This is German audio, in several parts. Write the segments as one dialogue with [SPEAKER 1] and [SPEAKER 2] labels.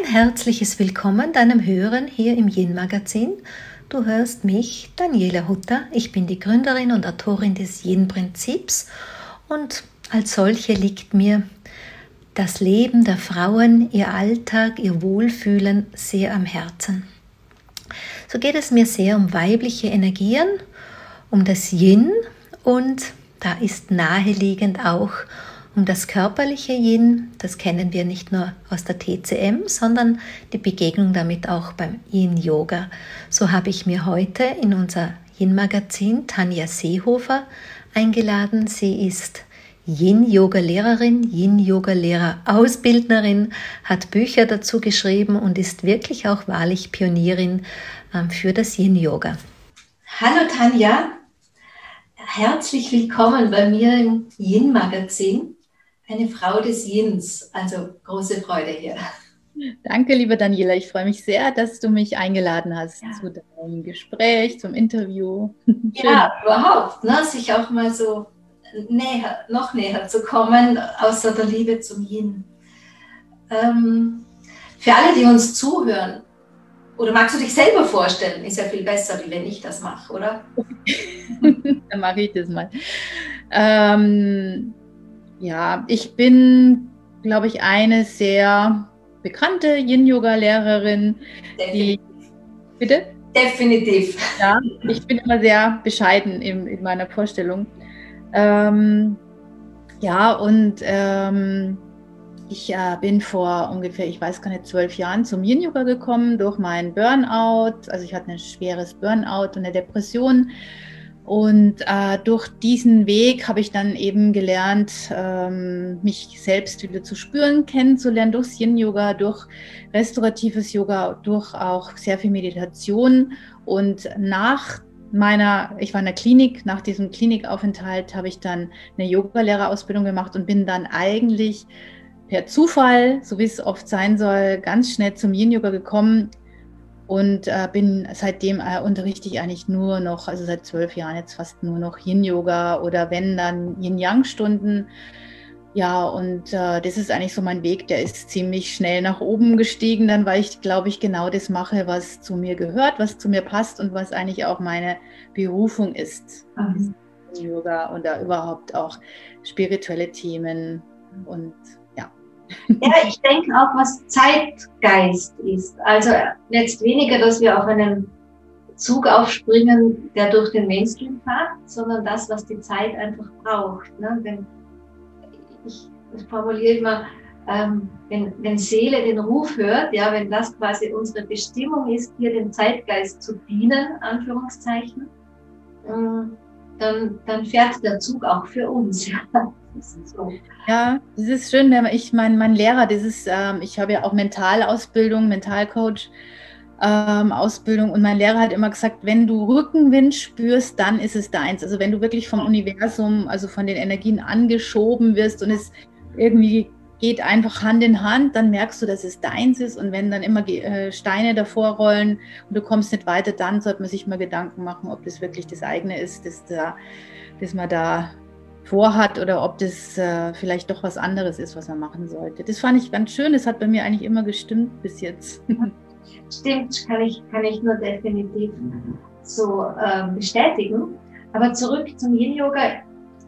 [SPEAKER 1] herzliches Willkommen deinem Hören hier im Yin-Magazin. Du hörst mich, Daniela Hutter. Ich bin die Gründerin und Autorin des Yin-Prinzips und als solche liegt mir das Leben der Frauen, ihr Alltag, ihr Wohlfühlen sehr am Herzen. So geht es mir sehr um weibliche Energien, um das Yin und da ist naheliegend auch um das körperliche Yin. Das kennen wir nicht nur aus der TCM, sondern die Begegnung damit auch beim Yin-Yoga. So habe ich mir heute in unser Yin-Magazin Tanja Seehofer eingeladen. Sie ist Yin-Yoga-Lehrerin, Yin-Yoga-Lehrer-Ausbildnerin, hat Bücher dazu geschrieben und ist wirklich auch wahrlich Pionierin für das Yin-Yoga. Hallo Tanja, herzlich willkommen bei mir im Yin-Magazin. Eine Frau des Yins, also große Freude hier.
[SPEAKER 2] Danke, liebe Daniela. Ich freue mich sehr, dass du mich eingeladen hast zu deinem Gespräch, zum Interview.
[SPEAKER 1] Ja, überhaupt, ne? Sich auch mal so noch näher zu kommen, außer der Liebe zum Yin. Für alle, die uns zuhören, oder magst du dich selber vorstellen? Ist ja viel besser, wie wenn ich das mache, oder?
[SPEAKER 2] Dann mache ich das mal. Ja, ich bin, glaube ich, eine sehr bekannte Yin-Yoga-Lehrerin. Bitte?
[SPEAKER 1] Definitiv.
[SPEAKER 2] Ja, ich bin immer sehr bescheiden in meiner Vorstellung. Ich bin vor ungefähr, ich weiß gar nicht, 12 Jahren zum Yin-Yoga gekommen durch meinen Burnout. Also ich hatte ein schweres Burnout und eine Depression. Und durch diesen Weg habe ich dann eben gelernt, mich selbst wieder zu spüren, kennenzulernen durchs Yin-Yoga, durch restauratives Yoga, durch auch sehr viel Meditation. Und ich war in der Klinik, nach diesem Klinikaufenthalt habe ich dann eine Yoga-Lehrerausbildung gemacht und bin dann eigentlich per Zufall, so wie es oft sein soll, ganz schnell zum Yin-Yoga gekommen. Und bin seitdem unterrichte ich eigentlich nur noch, also seit 12 Jahren jetzt fast nur noch Yin-Yoga oder wenn dann Yin-Yang-Stunden. Ja, und das ist eigentlich so mein Weg, der ist ziemlich schnell nach oben gestiegen, dann weil ich, glaube ich, genau das mache, was zu mir gehört, was zu mir passt und was eigentlich auch meine Berufung ist. Yoga und da überhaupt auch spirituelle Themen und
[SPEAKER 1] ja, ich denke auch, was Zeitgeist ist. Also jetzt weniger, dass wir auf einen Zug aufspringen, der durch den Mainstream fährt, sondern das, was die Zeit einfach braucht. Ne? Wenn ich formuliere immer, wenn Seele den Ruf hört, ja, wenn das quasi unsere Bestimmung ist, hier dem Zeitgeist zu dienen, Anführungszeichen, dann fährt der Zug auch für uns. Ja. So.
[SPEAKER 2] Ja, das ist schön, mein Lehrer, ich habe ja auch Mentalausbildung, Mentalcoach Ausbildung und mein Lehrer hat immer gesagt, wenn du Rückenwind spürst, dann ist es deins. Also wenn du wirklich vom Universum, also von den Energien angeschoben wirst und es irgendwie geht einfach Hand in Hand, dann merkst du, dass es deins ist und wenn dann immer Steine davor rollen und du kommst nicht weiter, dann sollte man sich mal Gedanken machen, ob das wirklich das eigene ist, dass man da vorhat oder ob das vielleicht doch was anderes ist, was man machen sollte. Das fand ich ganz schön, das hat bei mir eigentlich immer gestimmt bis jetzt.
[SPEAKER 1] Stimmt, kann ich nur definitiv so bestätigen. Aber zurück zum Yin-Yoga.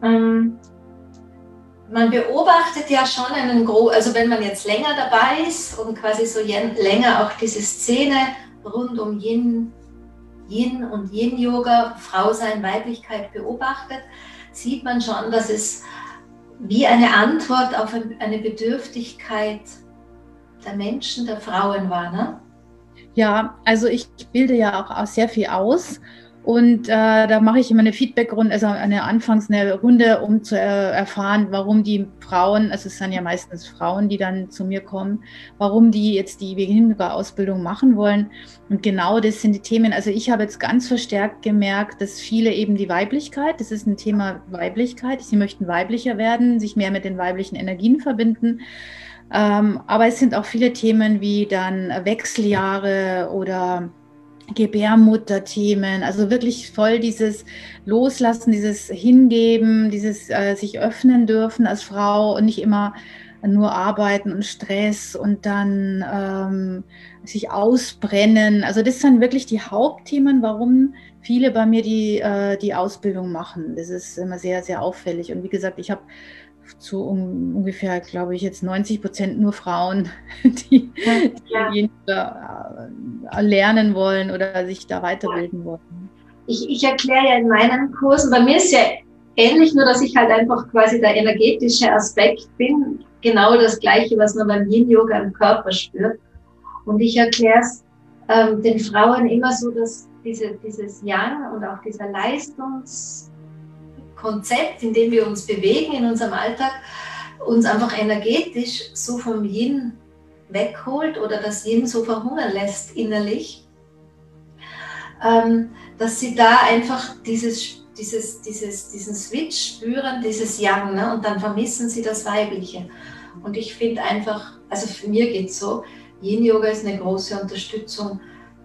[SPEAKER 1] Man beobachtet ja schon also wenn man jetzt länger dabei ist und quasi so länger auch diese Szene rund um Yin und Yin-Yoga, Frau sein, Weiblichkeit beobachtet, sieht man schon, dass es wie eine Antwort auf eine Bedürftigkeit der Menschen, der Frauen war, ne?
[SPEAKER 2] Ja, also ich bilde ja auch sehr viel aus und da mache ich immer eine Feedback-Runde, also eine Runde, um zu erfahren, warum die Frauen, also es sind ja meistens Frauen, die dann zu mir kommen, warum die jetzt die Yin-Yoga-Ausbildung machen wollen. Und genau das sind die Themen. Also ich habe jetzt ganz verstärkt gemerkt, dass viele eben die Weiblichkeit, das ist ein Thema Weiblichkeit, sie möchten weiblicher werden, sich mehr mit den weiblichen Energien verbinden. Aber es sind auch viele Themen wie dann Wechseljahre oder Gebärmutterthemen, also wirklich voll dieses Loslassen, dieses Hingeben, dieses sich öffnen dürfen als Frau und nicht immer nur arbeiten und Stress und dann sich ausbrennen. Also das sind wirklich die Hauptthemen, warum viele bei mir die Ausbildung machen. Das ist immer sehr, sehr auffällig. Und wie gesagt, ich habe zu ungefähr, glaube ich, jetzt 90% nur Frauen, die lernen wollen oder sich da weiterbilden wollen.
[SPEAKER 3] Ich erkläre ja in meinen Kursen, bei mir ist ja ähnlich, nur dass ich halt einfach quasi der energetische Aspekt bin, genau das Gleiche, was man beim Yin-Yoga im Körper spürt. Und ich erkläre es den Frauen immer so, dass dieses Yang und auch dieser Leistungskonzept, in dem wir uns bewegen in unserem Alltag, uns einfach energetisch so vom Yin wegholt oder das Yin so verhungern lässt innerlich, dass sie da einfach diesen Switch spüren, dieses Yang, ne? Und dann vermissen sie das Weibliche. Und ich finde einfach, also für mir geht es so, Yin-Yoga ist eine große Unterstützung,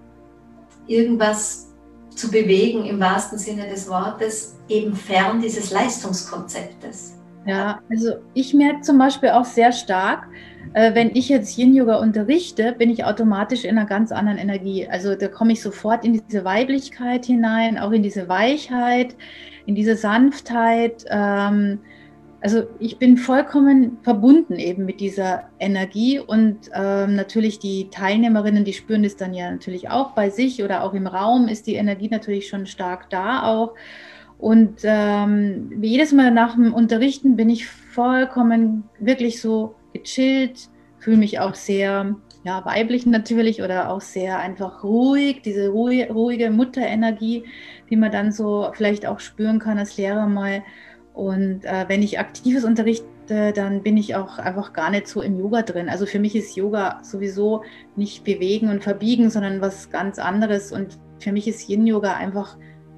[SPEAKER 3] irgendwas zu bewegen im wahrsten Sinne des Wortes, eben fern dieses Leistungskonzeptes.
[SPEAKER 2] Ja, also ich merke zum Beispiel auch sehr stark, wenn ich jetzt Yin-Yoga unterrichte, bin ich automatisch in einer ganz anderen Energie. Also da komme ich sofort in diese Weiblichkeit hinein, auch in diese Weichheit, in diese Sanftheit. Also ich bin vollkommen verbunden eben mit dieser Energie und natürlich die Teilnehmerinnen, die spüren das dann ja natürlich auch bei sich oder auch im Raum ist die Energie natürlich schon stark da auch. Und jedes Mal nach dem Unterrichten bin ich vollkommen wirklich so gechillt, fühle mich auch sehr weiblich natürlich oder auch sehr einfach ruhig, diese ruhige Mutterenergie, die man dann so vielleicht auch spüren kann als Lehrer mal. Und wenn ich aktives unterrichte, dann bin ich auch einfach gar nicht so im Yoga drin. Also für mich ist Yoga sowieso nicht bewegen und verbiegen, sondern was ganz anderes. Und für mich ist Yin-Yoga einfach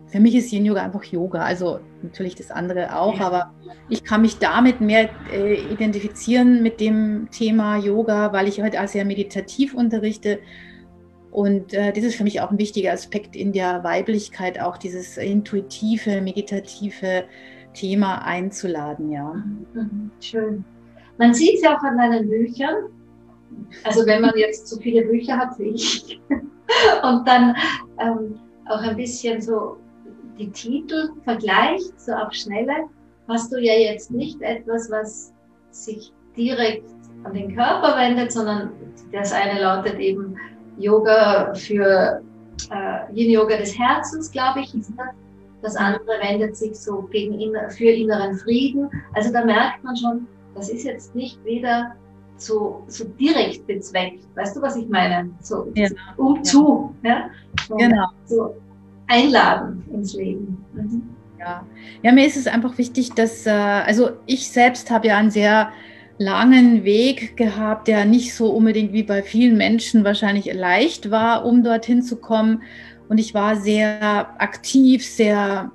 [SPEAKER 2] Yoga. Also natürlich das andere auch, aber ich kann mich damit mehr identifizieren mit dem Thema Yoga, weil ich heute auch sehr meditativ unterrichte. Und das ist für mich auch ein wichtiger Aspekt in der Weiblichkeit, auch dieses intuitive, meditative Thema einzuladen, ja.
[SPEAKER 3] Schön. Man sieht es ja auch an deinen Büchern, also wenn man jetzt so viele Bücher hat wie ich und dann auch ein bisschen so die Titel vergleicht, so auf Schnelle, hast du ja jetzt nicht etwas, was sich direkt an den Körper wendet, sondern das eine lautet eben Yoga für Yin-Yoga des Herzens, glaube ich, ist das. Das andere wendet sich so für inneren Frieden. Also da merkt man schon, das ist jetzt nicht wieder so direkt bezweckt. Weißt du, was ich meine? So zu. Ja?
[SPEAKER 2] Genau.
[SPEAKER 3] So einladen ins Leben.
[SPEAKER 2] Ja, mir ist es einfach wichtig, dass, also ich selbst habe ja einen sehr langen Weg gehabt, der nicht so unbedingt wie bei vielen Menschen wahrscheinlich leicht war, um dorthin zu kommen. Und ich war sehr aktiv, sehr,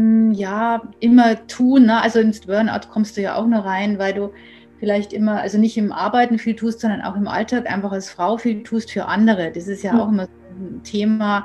[SPEAKER 2] immer tun. Ne? Also ins Burnout kommst du ja auch nur rein, weil du vielleicht immer, also nicht im Arbeiten viel tust, sondern auch im Alltag einfach als Frau viel tust für andere. Das ist ja auch immer so ein Thema,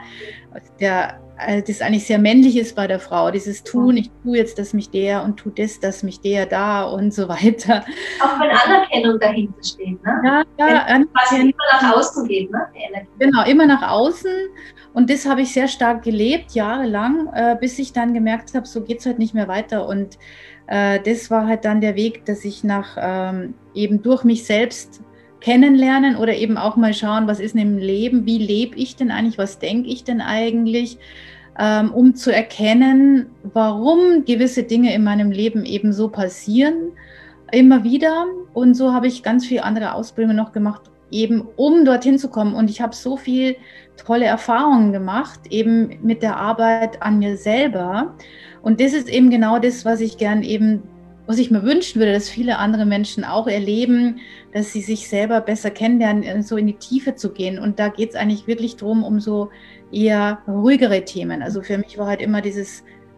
[SPEAKER 2] das eigentlich sehr männlich ist bei der Frau. Dieses Tun, ich tue jetzt, dass mich der und tu das, dass mich der da und so weiter.
[SPEAKER 3] Auch wenn Anerkennung dahinter steht, ne?
[SPEAKER 2] Ja,
[SPEAKER 3] was immer nach außen geht, ne?
[SPEAKER 2] Genau, immer nach außen. Und das habe ich sehr stark gelebt, jahrelang, bis ich dann gemerkt habe, so geht es halt nicht mehr weiter. Und das war halt dann der Weg, dass ich eben durch mich selbst kennenlernen oder eben auch mal schauen, was ist denn im Leben, wie lebe ich denn eigentlich, was denke ich denn eigentlich, um zu erkennen, warum gewisse Dinge in meinem Leben eben so passieren, immer wieder. Und so habe ich ganz viele andere Ausbildungen noch gemacht, eben um dorthin zu kommen. Und ich habe so viel tolle Erfahrungen gemacht, eben mit der Arbeit an mir selber. Und das ist eben genau das, was ich mir wünschen würde, dass viele andere Menschen auch erleben, dass sie sich selber besser kennenlernen, so in die Tiefe zu gehen. Und da geht es eigentlich wirklich darum, um so eher ruhigere Themen. Also für mich war halt immer dieses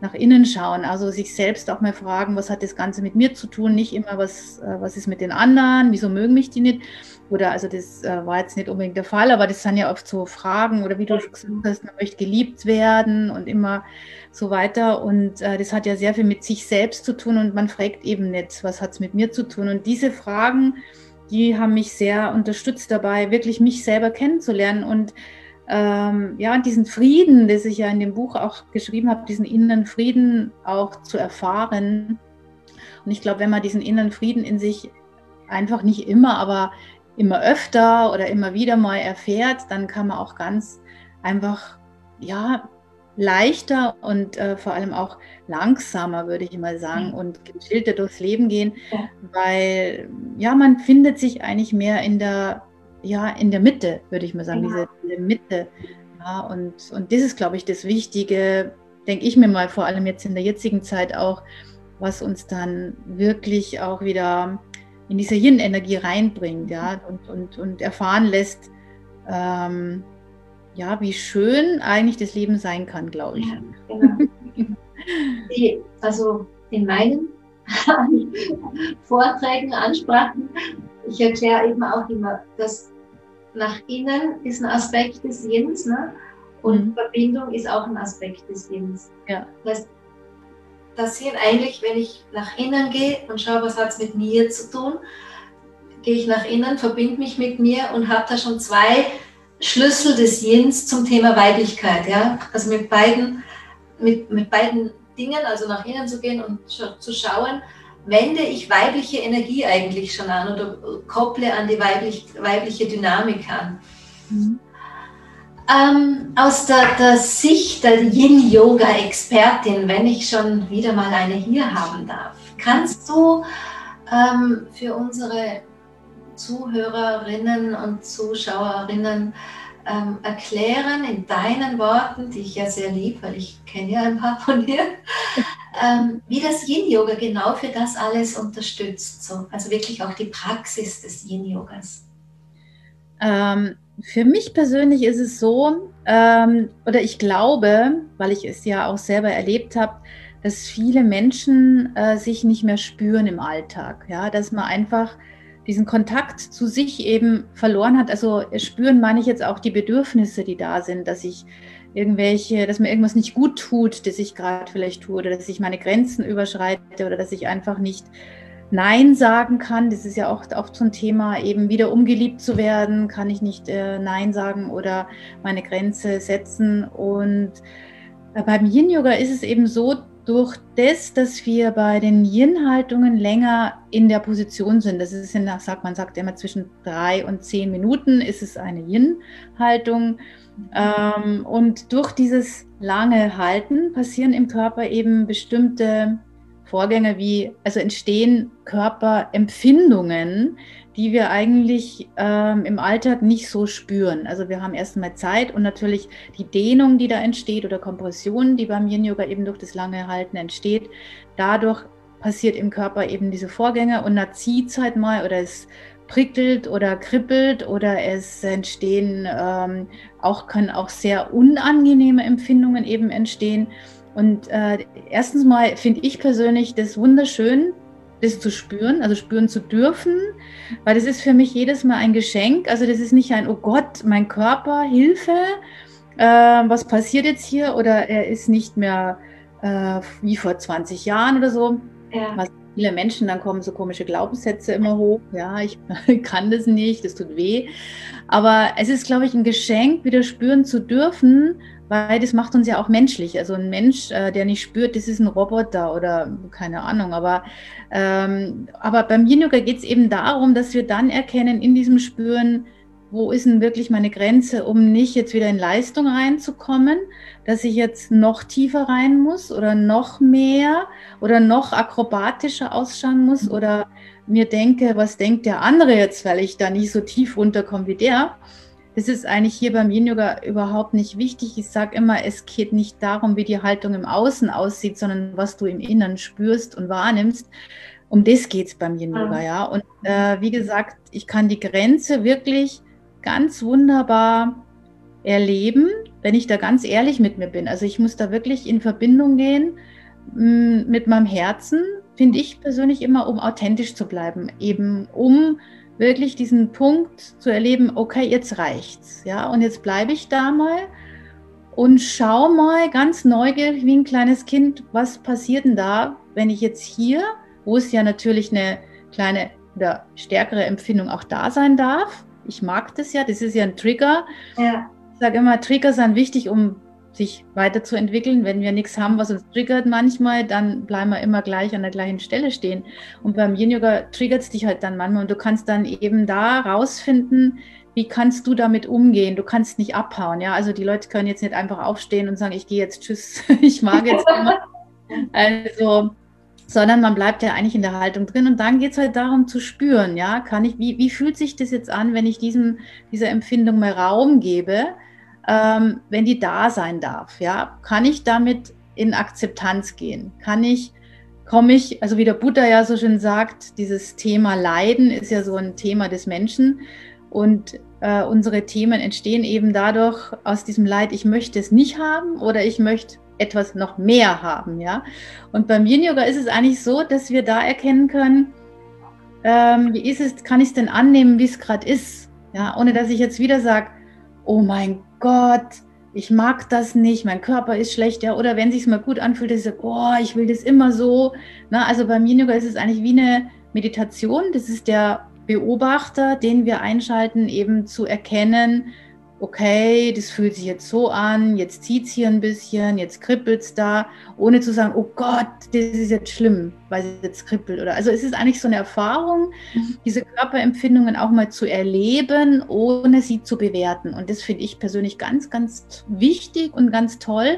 [SPEAKER 2] nach innen schauen, also sich selbst auch mal fragen, was hat das Ganze mit mir zu tun, nicht immer, was ist mit den anderen, wieso mögen mich die nicht, oder also das war jetzt nicht unbedingt der Fall, aber das sind ja oft so Fragen, oder wie du schon gesagt hast, man möchte geliebt werden und immer so weiter, und das hat ja sehr viel mit sich selbst zu tun, und man fragt eben nicht, was hat es mit mir zu tun, und diese Fragen, die haben mich sehr unterstützt dabei, wirklich mich selber kennenzulernen und ja, diesen Frieden, den ich ja in dem Buch auch geschrieben habe, diesen inneren Frieden auch zu erfahren. Und ich glaube, wenn man diesen inneren Frieden in sich einfach nicht immer, aber immer öfter oder immer wieder mal erfährt, dann kann man auch ganz einfach, ja, leichter und vor allem auch langsamer, würde ich mal sagen, und gechillter durchs Leben gehen, weil ja, man findet sich eigentlich mehr in der Mitte, würde ich mal sagen, diese Mitte. Ja, und das ist, glaube ich, das Wichtige, denke ich mir mal, vor allem jetzt in der jetzigen Zeit auch, was uns dann wirklich auch wieder in diese Yin-Energie reinbringt, ja, und erfahren lässt, ja, wie schön eigentlich das Leben sein kann, glaube ich.
[SPEAKER 3] Ja, genau. Also in meinen Vorträgen, Ansprachen, ich erkläre eben auch immer, dass nach innen ist ein Aspekt des Yins, ne? Und Verbindung ist auch ein Aspekt des Yins.
[SPEAKER 2] Ja.
[SPEAKER 3] Das sind eigentlich, wenn ich nach innen gehe und schaue, was hat es mit mir zu tun, gehe ich nach innen, verbinde mich mit mir und habe da schon 2 Schlüssel des Yins zum Thema Weiblichkeit. Ja? Also mit beiden Dingen, also nach innen zu gehen und zu schauen, wende ich weibliche Energie eigentlich schon an oder kopple an die weibliche Dynamik an. Aus der Sicht der Yin-Yoga-Expertin, wenn ich schon wieder mal eine hier haben darf, kannst du für unsere Zuhörerinnen und Zuschauerinnen erklären in deinen Worten, die ich ja sehr liebe, weil ich kenne ja ein paar von dir, wie das Yin-Yoga genau für das alles unterstützt, so, also wirklich auch die Praxis des Yin-Yogas.
[SPEAKER 2] Für mich persönlich ist es so, oder ich glaube, weil ich es ja auch selber erlebt habe, dass viele Menschen sich nicht mehr spüren im Alltag, ja, dass man einfach diesen Kontakt zu sich eben verloren hat. Also spüren meine ich jetzt auch die Bedürfnisse, die da sind, dass mir irgendwas nicht gut tut, das ich gerade vielleicht tue, oder dass ich meine Grenzen überschreite, oder dass ich einfach nicht Nein sagen kann. Das ist ja auch oft so ein Thema, eben wieder geliebt zu werden, kann ich nicht Nein sagen oder meine Grenze setzen. Und beim Yin-Yoga ist es eben so, durch das, dass wir bei den Yin-Haltungen länger in der Position sind, das ist man sagt immer zwischen 3 und 10 Minuten ist es eine Yin-Haltung. Und durch dieses lange Halten passieren im Körper eben bestimmte Vorgänge also entstehen Körperempfindungen, die wir eigentlich im Alltag nicht so spüren. Also wir haben erstmal Zeit und natürlich die Dehnung, die da entsteht, oder Kompression, die beim Yin-Yoga eben durch das lange Halten entsteht. Dadurch passiert im Körper eben diese Vorgänge, und da zieht es halt mal, oder es prickelt oder kribbelt, oder es entstehen können auch sehr unangenehme Empfindungen eben entstehen. Und erstens mal finde ich persönlich das wunderschön, das zu spüren, also spüren zu dürfen, weil das ist für mich jedes Mal ein Geschenk. Also das ist nicht ein, oh Gott, mein Körper, Hilfe, was passiert jetzt hier? Oder er ist nicht mehr wie vor 20 Jahren oder so.
[SPEAKER 3] Ja.
[SPEAKER 2] Was viele Menschen, dann kommen so komische Glaubenssätze immer hoch. Ja, ich kann das nicht, das tut weh. Aber es ist, glaube ich, ein Geschenk, wieder spüren zu dürfen, weil das macht uns ja auch menschlich. Also ein Mensch, der nicht spürt, das ist ein Roboter oder keine Ahnung. Aber beim Yin-Yoga geht es eben darum, dass wir dann erkennen in diesem Spüren, wo ist denn wirklich meine Grenze, um nicht jetzt wieder in Leistung reinzukommen, dass ich jetzt noch tiefer rein muss oder noch mehr oder noch akrobatischer ausschauen muss oder mir denke, was denkt der andere jetzt, weil ich da nicht so tief runterkomme wie der. Das ist eigentlich hier beim Yin-Yoga überhaupt nicht wichtig. Ich sage immer, es geht nicht darum, wie die Haltung im Außen aussieht, sondern was du im Inneren spürst und wahrnimmst. Um das geht es beim Yin-Yoga, ja. Und wie gesagt, ich kann die Grenze wirklich ganz wunderbar erleben wenn ich da ganz ehrlich mit mir bin. Also ich muss da wirklich in Verbindung gehen mit meinem Herzen, finde ich persönlich immer, um authentisch zu bleiben, eben um wirklich diesen Punkt zu erleben, okay, jetzt reicht's, ja, und jetzt bleibe ich da mal und schau mal ganz neugierig wie ein kleines Kind, was passiert denn da, wenn ich jetzt hier, wo es ja natürlich eine kleine oder stärkere Empfindung auch da sein darf. Ich mag das ja, das ist ja ein Trigger.
[SPEAKER 3] Ja.
[SPEAKER 2] Ich sage immer, Trigger sind wichtig, um sich weiterzuentwickeln. Wenn wir nichts haben, was uns triggert manchmal, dann bleiben wir immer gleich an der gleichen Stelle stehen. Und beim Yin-Yoga triggert es dich halt dann manchmal und du kannst dann eben da rausfinden, wie kannst du damit umgehen? Du kannst nicht abhauen, ja. Also die Leute können jetzt nicht einfach aufstehen und sagen, ich gehe jetzt, tschüss, ich mag jetzt immer. Also, sondern man bleibt ja eigentlich in der Haltung drin und dann geht es halt darum zu spüren, ja, kann ich, wie fühlt sich das jetzt an, wenn ich dieser Empfindung mal Raum gebe, wenn die da sein darf, ja, kann ich damit in Akzeptanz gehen, komme ich, also wie der Buddha ja so schön sagt, dieses Thema Leiden ist ja so ein Thema des Menschen und unsere Themen entstehen eben dadurch aus diesem Leid, ich möchte es nicht haben oder ich möchte etwas noch mehr haben, ja. Und beim Yin-Yoga ist es eigentlich so, dass wir da erkennen können, wie ist es, kann ich es denn annehmen, wie es gerade ist, ja, ohne dass ich jetzt wieder sage, oh mein Gott, ich mag das nicht, mein Körper ist schlecht, ja, oder wenn es sich mal gut anfühlt, dass ich sage, oh, ich will das immer so, na, also beim Yin-Yoga ist es eigentlich wie eine Meditation, das ist der Beobachter, den wir einschalten, eben zu erkennen, okay, das fühlt sich jetzt so an, jetzt zieht es hier ein bisschen, jetzt kribbelt es da, ohne zu sagen, oh Gott, das ist jetzt schlimm, weil es jetzt kribbelt. Oder, also es ist eigentlich so eine Erfahrung, diese Körperempfindungen auch mal zu erleben, ohne sie zu bewerten. Und das finde ich persönlich ganz, ganz wichtig und ganz toll,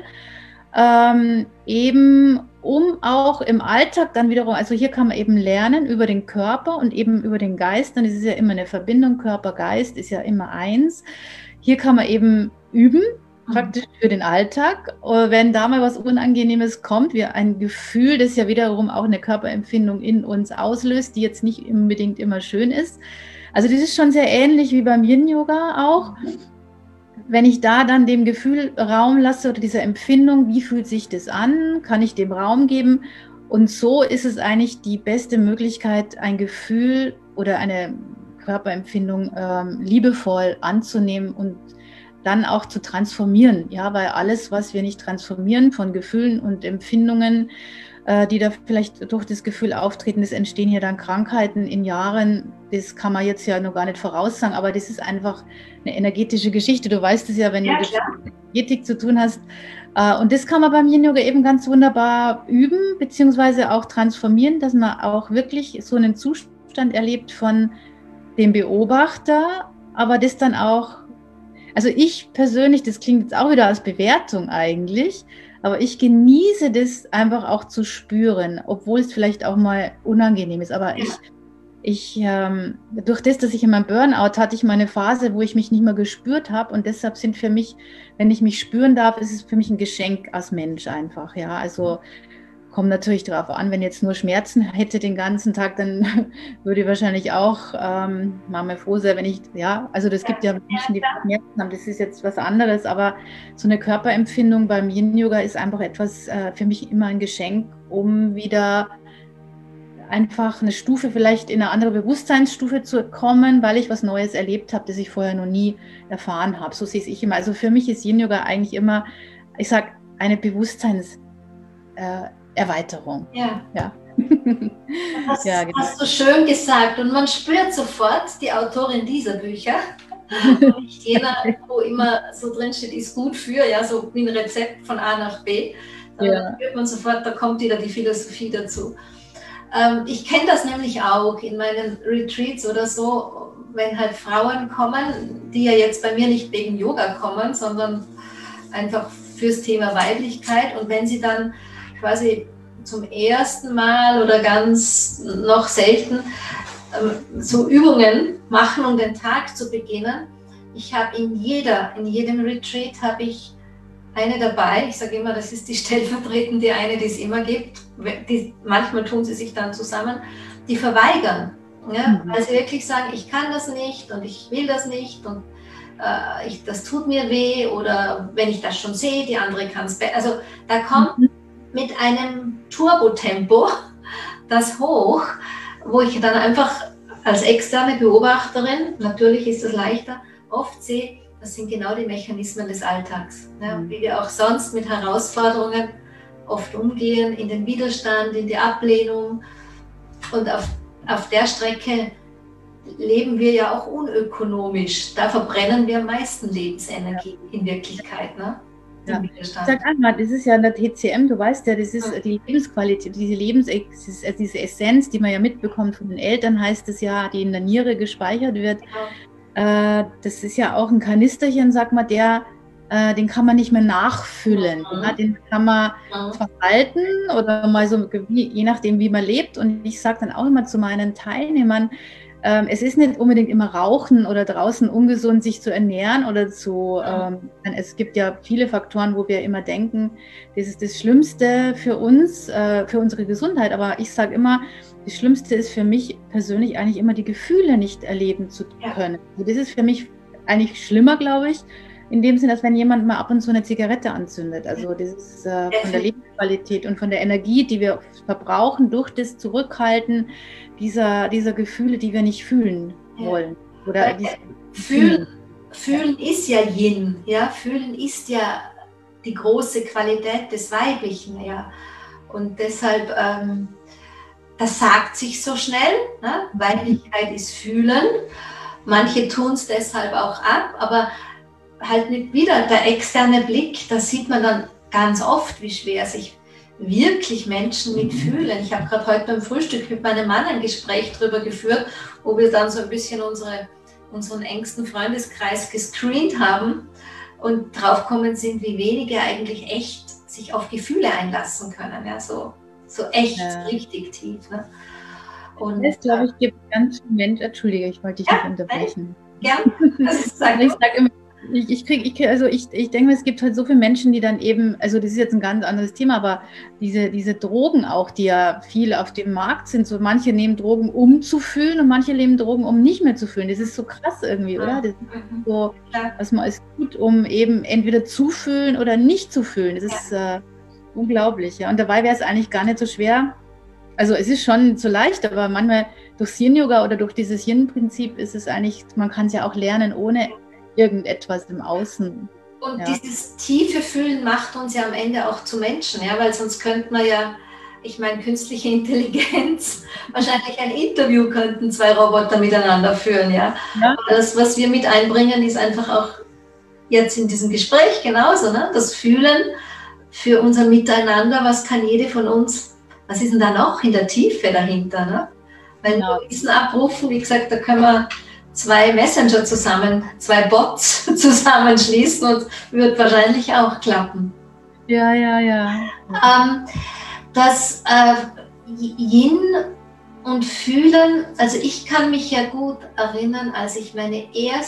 [SPEAKER 2] eben um auch im Alltag dann wiederum, also hier kann man eben lernen über den Körper und eben über den Geist, dann ist es ja immer eine Verbindung, Körper, Geist ist ja immer eins. Hier kann man eben üben, praktisch für den Alltag. Wenn da mal was Unangenehmes kommt, wie ein Gefühl, das ja wiederum auch eine Körperempfindung in uns auslöst, die jetzt nicht unbedingt immer schön ist. Also das ist schon sehr ähnlich wie beim Yin-Yoga auch. Wenn ich da dann dem Gefühl Raum lasse oder dieser Empfindung, wie fühlt sich das an, kann ich dem Raum geben. Und so ist es eigentlich die beste Möglichkeit, ein Gefühl oder eine Körperempfindung liebevoll anzunehmen und dann auch zu transformieren, ja, weil alles, was wir nicht transformieren von Gefühlen und Empfindungen, die da vielleicht durch das Gefühl auftreten, es entstehen hier dann Krankheiten in Jahren, das kann man jetzt ja noch gar nicht voraussagen, aber das ist einfach eine energetische Geschichte, du weißt es ja, wenn du mit Energetik zu tun hast, und das kann man beim Yin-Yoga eben ganz wunderbar üben, beziehungsweise auch transformieren, dass man auch wirklich so einen Zustand erlebt von dem Beobachter, aber das dann auch, also ich persönlich, das klingt jetzt auch wieder als Bewertung eigentlich, aber ich genieße das einfach auch zu spüren, obwohl es vielleicht auch mal unangenehm ist, aber durch das, dass ich in meinem Burnout hatte ich meine Phase, wo ich mich nicht mehr gespürt habe und deshalb sind für mich, wenn ich mich spüren darf, ist es für mich ein Geschenk als Mensch einfach, ja, also kommt natürlich darauf an, wenn jetzt nur Schmerzen hätte den ganzen Tag, dann würde ich wahrscheinlich auch mal froh sein, wenn ich, ja, also das gibt ja Menschen, die Schmerzen haben, das ist jetzt was anderes, aber so eine Körperempfindung beim Yin-Yoga ist einfach etwas, für mich immer ein Geschenk, um wieder einfach eine Stufe, vielleicht in eine andere Bewusstseinsstufe zu kommen, weil ich was Neues erlebt habe, das ich vorher noch nie erfahren habe. So sehe ich immer. Also für mich ist Yin-Yoga eigentlich immer, ich sage, eine Erweiterung.
[SPEAKER 3] Ja.
[SPEAKER 2] Das
[SPEAKER 3] genau. Hast du schön gesagt und man spürt sofort die Autorin dieser Bücher, nicht jener, wo immer so drin steht, ist gut für, ja, so wie ein Rezept von A nach B, sondern dann spürt man sofort, da kommt wieder die Philosophie dazu. Ich kenne das nämlich auch in meinen Retreats oder so, wenn halt Frauen kommen, die ja jetzt bei mir nicht wegen Yoga kommen, sondern einfach fürs Thema Weiblichkeit und wenn sie dann quasi zum ersten Mal oder ganz noch selten so Übungen machen, um den Tag zu beginnen. Ich habe in jedem Retreat habe ich eine dabei, ich sage immer, das ist die stellvertretende eine, die es immer gibt, manchmal tun sie sich dann zusammen, die verweigern, ja? Weil sie wirklich sagen, ich kann das nicht und ich will das nicht und das tut mir weh, oder wenn ich das schon sehe, die andere kann es besser. Also da kommt mit einem Turbotempo das hoch, wo ich dann einfach als externe Beobachterin, natürlich ist es leichter, oft sehe, das sind genau die Mechanismen des Alltags. Ja, wie wir auch sonst mit Herausforderungen oft umgehen, in den Widerstand, in die Ablehnung. Und auf der Strecke leben wir ja auch unökonomisch. Da verbrennen wir am meisten Lebensenergie in Wirklichkeit. Ne?
[SPEAKER 2] Ja. Ich sag einmal, das ist ja in der TCM, du weißt ja, das ist die Lebensqualität, diese Essenz, die man ja mitbekommt von den Eltern, heißt es ja, die in der Niere gespeichert wird. Das ist ja auch ein Kanisterchen, sag mal, den kann man nicht mehr nachfüllen. Den kann man verhalten oder mal so, je nachdem, wie man lebt. Und ich sage dann auch immer zu meinen Teilnehmern, es ist nicht unbedingt immer Rauchen oder draußen ungesund sich zu ernähren oder es gibt ja viele Faktoren, wo wir immer denken, das ist das Schlimmste für uns, für unsere Gesundheit. Aber ich sage immer, das Schlimmste ist für mich persönlich eigentlich immer die Gefühle nicht erleben zu können. Also das ist für mich eigentlich schlimmer, glaube ich, in dem Sinne, als wenn jemand mal ab und zu eine Zigarette anzündet. Also das ist von der Lebensqualität und von der Energie, die wir verbrauchen, durch das Zurückhalten dieser Gefühle, die wir nicht fühlen wollen. Oder
[SPEAKER 3] Fühlen ist ja Yin, ja? Fühlen ist ja die große Qualität des Weiblichen. Ja? Und deshalb, das sagt sich so schnell, ne? Weiblichkeit ist Fühlen. Manche tun es deshalb auch ab, aber halt nicht wieder der externe Blick, da sieht man dann ganz oft, wie schwer sich wirklich Menschen mitfühlen. Ich habe gerade heute beim Frühstück mit meinem Mann ein Gespräch darüber geführt, wo wir dann so ein bisschen unseren engsten Freundeskreis gescreent haben und draufgekommen sind, wie wenige eigentlich echt sich auf Gefühle einlassen können. Ja, so echt, richtig tief. Ne?
[SPEAKER 2] Und das, glaube ich, gibt ganz viele Menschen, Entschuldige, ich wollte dich nicht unterbrechen.
[SPEAKER 3] Gern,
[SPEAKER 2] ich sage immer, ich denke, es gibt halt so viele Menschen, die dann eben, also das ist jetzt ein ganz anderes Thema, aber diese Drogen auch, die ja viel auf dem Markt sind, so manche nehmen Drogen, um zu fühlen und manche nehmen Drogen, um nicht mehr zu fühlen. Das ist so krass irgendwie, oder? Das ist so, was man ist gut, um eben entweder zu fühlen oder nicht zu fühlen. Das ist unglaublich, ja. Und dabei wäre es eigentlich gar nicht so schwer. Also es ist schon so leicht, aber manchmal durchs Yin-Yoga oder durch dieses Yin-Prinzip ist es eigentlich, man kann es ja auch lernen, ohne irgendetwas im Außen.
[SPEAKER 3] Und dieses tiefe Fühlen macht uns ja am Ende auch zu Menschen, ja, weil sonst könnte man ja, ich meine, künstliche Intelligenz, wahrscheinlich ein Interview könnten zwei Roboter miteinander führen, ja. Das, was wir mit einbringen, ist einfach auch jetzt in diesem Gespräch genauso, ne? Das Fühlen für unser Miteinander, was kann jede von uns, was ist denn da noch in der Tiefe dahinter, ne? Wenn wir Wissen abrufen, wie gesagt, da können wir zwei Messenger zwei Bots zusammenschließen und wird wahrscheinlich auch klappen.
[SPEAKER 2] Ja.
[SPEAKER 3] Das Yin und Fühlen, also ich kann mich ja gut erinnern, als ich mein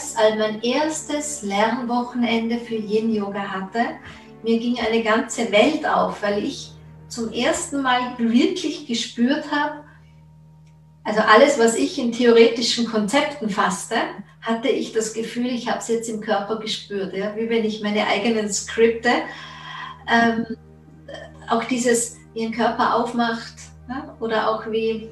[SPEAKER 3] erstes Lernwochenende für Yin-Yoga hatte, mir ging eine ganze Welt auf, weil ich zum ersten Mal wirklich gespürt habe, also alles, was ich in theoretischen Konzepten fasste, hatte ich das Gefühl, ich habe es jetzt im Körper gespürt, ja? Wie wenn ich meine eigenen Skripte, auch dieses, wie ein Körper aufmacht, ja? Oder auch wie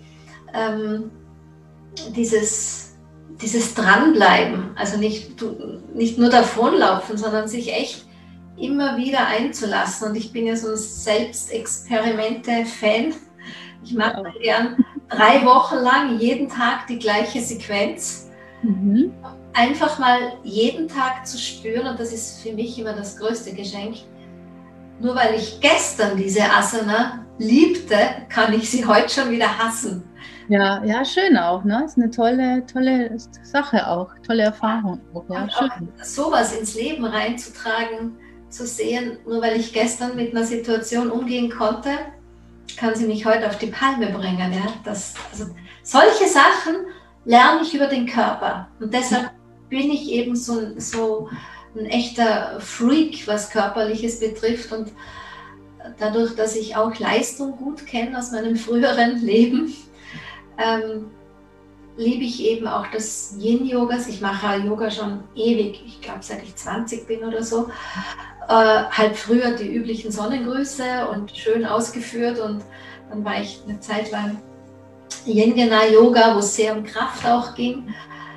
[SPEAKER 3] dieses Dranbleiben, also nicht nur davonlaufen, sondern sich echt immer wieder einzulassen. Und ich bin ja so ein Selbstexperimente-Fan. Ich mache gern 3 Wochen lang jeden Tag die gleiche Sequenz. Einfach mal jeden Tag zu spüren, und das ist für mich immer das größte Geschenk. Nur weil ich gestern diese Asana liebte, kann ich sie heute schon wieder hassen.
[SPEAKER 2] Ja, schön auch, ne? Ist eine tolle Sache auch, tolle Erfahrung. Ja, schön.
[SPEAKER 3] Auch sowas ins Leben reinzutragen, zu sehen, nur weil ich gestern mit einer Situation umgehen konnte, kann sie mich heute auf die Palme bringen. Ja? Also solche Sachen lerne ich über den Körper. Und deshalb bin ich eben so ein echter Freak, was Körperliches betrifft. Und dadurch, dass ich auch Leistung gut kenne aus meinem früheren Leben, liebe ich eben auch das Yin-Yoga. Ich mache Yoga schon ewig, ich glaube seit ich 20 bin oder so. Halt früher die üblichen Sonnengrüße und schön ausgeführt, und dann war ich eine Zeit lang Yin-Yoga, wo es sehr um Kraft auch ging,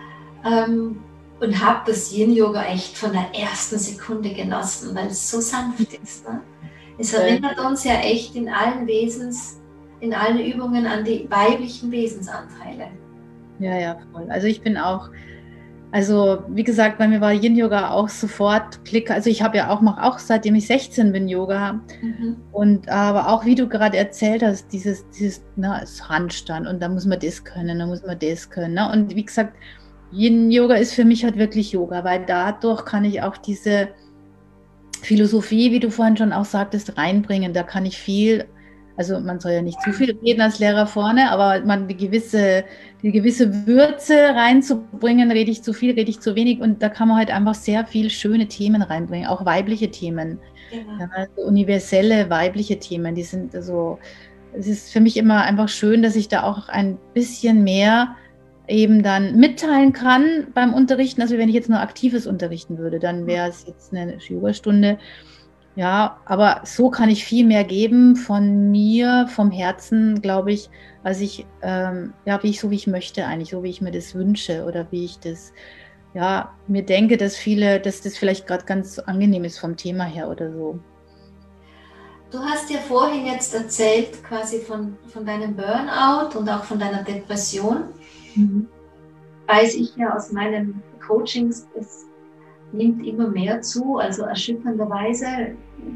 [SPEAKER 3] und habe das Yin-Yoga echt von der ersten Sekunde genossen, weil es so sanft ist. Ne? Es erinnert uns ja echt in allen Übungen an die weiblichen Wesensanteile.
[SPEAKER 2] Ja, voll. Also ich bin auch, also wie gesagt, bei mir war Yin-Yoga auch sofort Klick. Also ich habe ja auch, mache auch seitdem ich 16 bin Yoga. Und aber auch wie du gerade erzählt hast, dieses das Handstand, und da muss man das können, da muss man das können. Ne? Und wie gesagt, Yin-Yoga ist für mich halt wirklich Yoga, weil dadurch kann ich auch diese Philosophie, wie du vorhin schon auch sagtest, reinbringen. Da kann ich viel, also man soll ja nicht zu viel reden als Lehrer vorne, aber die gewisse Würze reinzubringen, rede ich zu viel, rede ich zu wenig, und da kann man halt einfach sehr viel schöne Themen reinbringen, auch weibliche Themen, also universelle weibliche Themen, die sind also, es ist für mich immer einfach schön, dass ich da auch ein bisschen mehr eben dann mitteilen kann beim Unterrichten. Also wenn ich jetzt nur aktives unterrichten würde, dann wäre es jetzt eine Yogastunde. Ja, aber so kann ich viel mehr geben von mir, vom Herzen, glaube ich, als ich, wie ich möchte eigentlich, so wie ich mir das wünsche oder wie ich das, mir denke, dass das vielleicht gerade ganz angenehm ist vom Thema her oder so.
[SPEAKER 3] Du hast ja vorhin jetzt erzählt quasi von deinem Burnout und auch von deiner Depression. Weiß ich ja aus meinen Coachings, es nimmt immer mehr zu, also erschütternderweise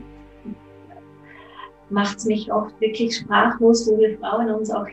[SPEAKER 3] macht es mich oft wirklich sprachlos, wo wir Frauen uns auch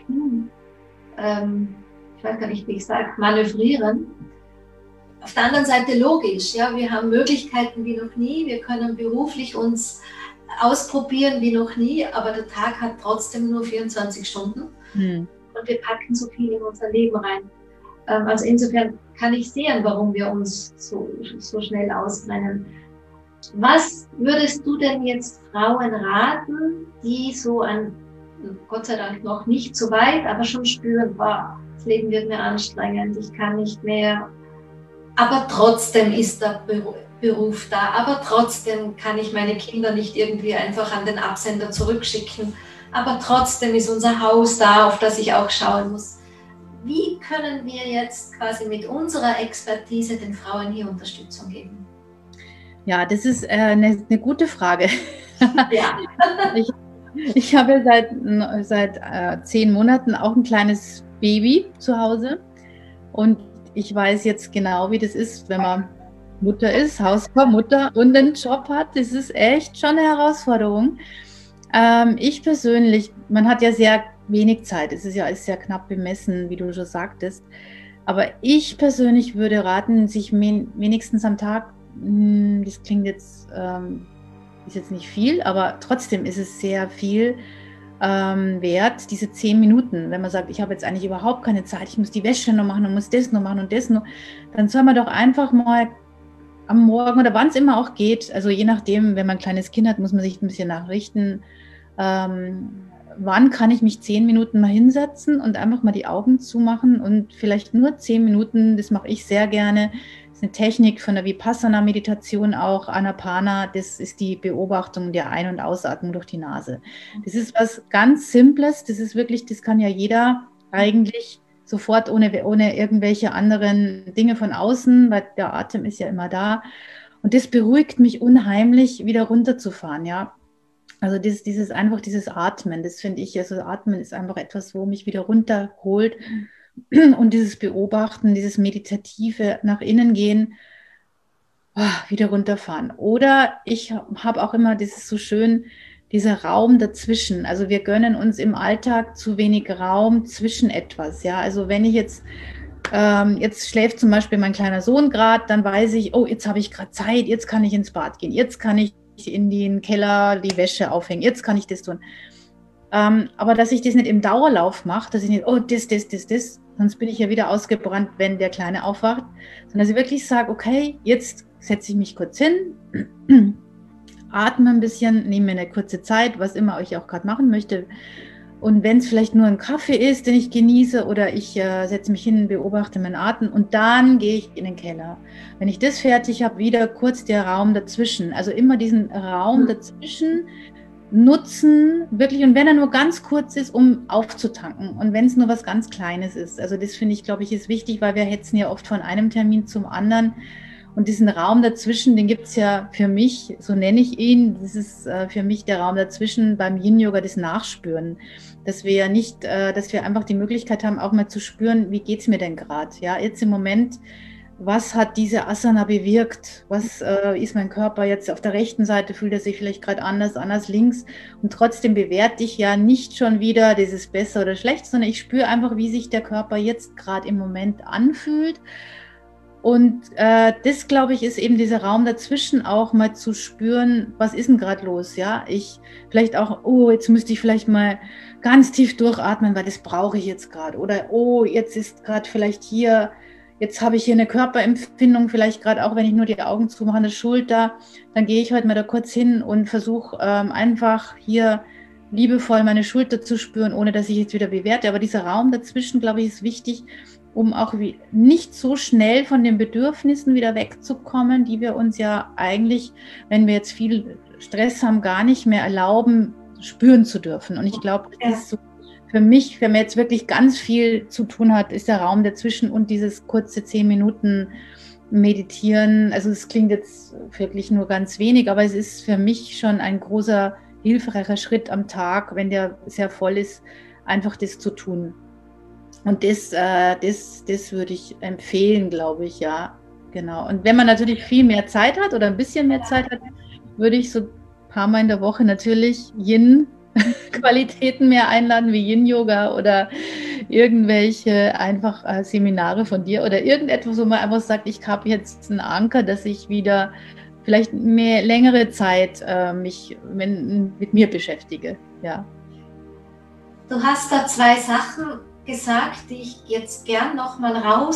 [SPEAKER 3] ich weiß gar nicht, wie ich sage, manövrieren. Auf der anderen Seite logisch, ja, wir haben Möglichkeiten wie noch nie, wir können beruflich uns ausprobieren wie noch nie, aber der Tag hat trotzdem nur 24 Stunden und wir packen so viel in unser Leben rein. Also insofern kann ich sehen, warum wir uns so schnell ausbrennen. Was würdest du denn jetzt Frauen raten, die so Gott sei Dank noch nicht so weit, aber schon spüren, das Leben wird mir anstrengend, ich kann nicht mehr, aber trotzdem ist der Beruf da, aber trotzdem kann ich meine Kinder nicht irgendwie einfach an den Absender zurückschicken, aber trotzdem ist unser Haus da, auf das ich auch schauen muss. Wie können wir jetzt quasi mit unserer Expertise den Frauen hier Unterstützung geben?
[SPEAKER 2] Ja, das ist eine gute Frage.
[SPEAKER 3] Ja.
[SPEAKER 2] Ich habe seit 10 Monaten auch ein kleines Baby zu Hause, und ich weiß jetzt genau, wie das ist, wenn man Mutter ist, Hausfrau, Mutter und einen Job hat. Das ist echt schon eine Herausforderung. Ich persönlich, man hat ja sehr wenig Zeit, es ist ja alles sehr knapp bemessen, wie du schon sagtest, aber ich persönlich würde raten, sich wenigstens am Tag, das klingt jetzt, ist jetzt nicht viel, aber trotzdem ist es sehr viel wert, diese 10 Minuten, wenn man sagt, ich habe jetzt eigentlich überhaupt keine Zeit, ich muss die Wäsche noch machen und muss das noch machen und das noch, dann soll man doch einfach mal am Morgen oder wann es immer auch geht, also je nachdem, wenn man ein kleines Kind hat, muss man sich ein bisschen nachrichten, wann kann ich mich 10 Minuten mal hinsetzen und einfach mal die Augen zumachen und vielleicht nur 10 Minuten, das mache ich sehr gerne, das ist eine Technik von der Vipassana-Meditation auch, Anapana, das ist die Beobachtung der Ein- und Ausatmung durch die Nase. Das ist was ganz Simples, das ist wirklich, das kann ja jeder eigentlich sofort ohne irgendwelche anderen Dinge von außen, weil der Atem ist ja immer da, und das beruhigt mich unheimlich, wieder runterzufahren, ja. Also dieses Atmen, das finde ich, also Atmen ist einfach etwas, wo mich wieder runterholt, und dieses Beobachten, dieses meditative nach innen gehen, wieder runterfahren. Oder ich habe auch immer, das ist so schön, dieser Raum dazwischen. Also wir gönnen uns im Alltag zu wenig Raum zwischen etwas. Ja, also wenn ich jetzt schläft zum Beispiel mein kleiner Sohn gerade, dann weiß ich, oh, jetzt habe ich gerade Zeit, jetzt kann ich ins Bad gehen, jetzt kann ich in den Keller die Wäsche aufhängen, jetzt kann ich das tun. Aber dass ich das nicht im Dauerlauf mache, dass ich nicht, oh, das, sonst bin ich ja wieder ausgebrannt, wenn der Kleine aufwacht, sondern dass ich wirklich sage, okay, jetzt setze ich mich kurz hin, atme ein bisschen, nehme mir eine kurze Zeit, was immer ich auch gerade machen möchte, Und wenn es vielleicht nur ein Kaffee ist, den ich genieße, oder ich setze mich hin, beobachte meinen Atem und dann gehe ich in den Keller. Wenn ich das fertig habe, wieder kurz der Raum dazwischen. Also immer diesen Raum dazwischen nutzen, wirklich, und wenn er nur ganz kurz ist, um aufzutanken und wenn es nur was ganz Kleines ist. Also das finde ich, glaube ich, ist wichtig, weil wir hetzen ja oft von einem Termin zum anderen. Und diesen Raum dazwischen, den gibt es ja für mich, so nenne ich ihn, das ist für mich der Raum dazwischen beim Yin-Yoga, das Nachspüren. Dass wir ja nicht, dass wir einfach die Möglichkeit haben, auch mal zu spüren, wie geht es mir denn gerade? Ja, jetzt im Moment, was hat diese Asana bewirkt? Was ist mein Körper jetzt auf der rechten Seite? Fühlt er sich vielleicht gerade anders links? Und trotzdem bewerte ich ja nicht schon wieder, das ist besser oder schlecht, sondern ich spüre einfach, wie sich der Körper jetzt gerade im Moment anfühlt. Und das, glaube ich, ist eben dieser Raum dazwischen, auch mal zu spüren, was ist denn gerade los, ja? Ich vielleicht auch, oh, jetzt müsste ich vielleicht mal ganz tief durchatmen, weil das brauche ich jetzt gerade. Oder, oh, jetzt ist gerade vielleicht hier, jetzt habe ich hier eine Körperempfindung, vielleicht gerade auch, wenn ich nur die Augen zumache, eine Schulter, dann gehe ich heute mal da kurz hin und versuche einfach hier liebevoll meine Schulter zu spüren, ohne dass ich jetzt wieder bewerte. Aber dieser Raum dazwischen, glaube ich, ist wichtig, um auch nicht so schnell von den Bedürfnissen wieder wegzukommen, die wir uns ja eigentlich, wenn wir jetzt viel Stress haben, gar nicht mehr erlauben, spüren zu dürfen. Und ich glaube, das ist so für mich, wenn man jetzt wirklich ganz viel zu tun hat, ist der Raum dazwischen und dieses kurze 10 Minuten Meditieren. Also es klingt jetzt wirklich nur ganz wenig, aber es ist für mich schon ein großer, hilfreicher Schritt am Tag, wenn der sehr voll ist, einfach das zu tun. Und das würde ich empfehlen, glaube ich, ja, genau. Und wenn man natürlich viel mehr Zeit hat oder ein bisschen mehr Zeit hat, würde ich so ein paar Mal in der Woche natürlich Yin-Qualitäten mehr einladen, wie Yin-Yoga oder irgendwelche einfach Seminare von dir oder irgendetwas, wo man einfach sagt, ich habe jetzt einen Anker, dass ich wieder vielleicht längere Zeit mich mit mir beschäftige, ja.
[SPEAKER 3] Du hast da 2 Sachen gesagt, die ich jetzt gern nochmal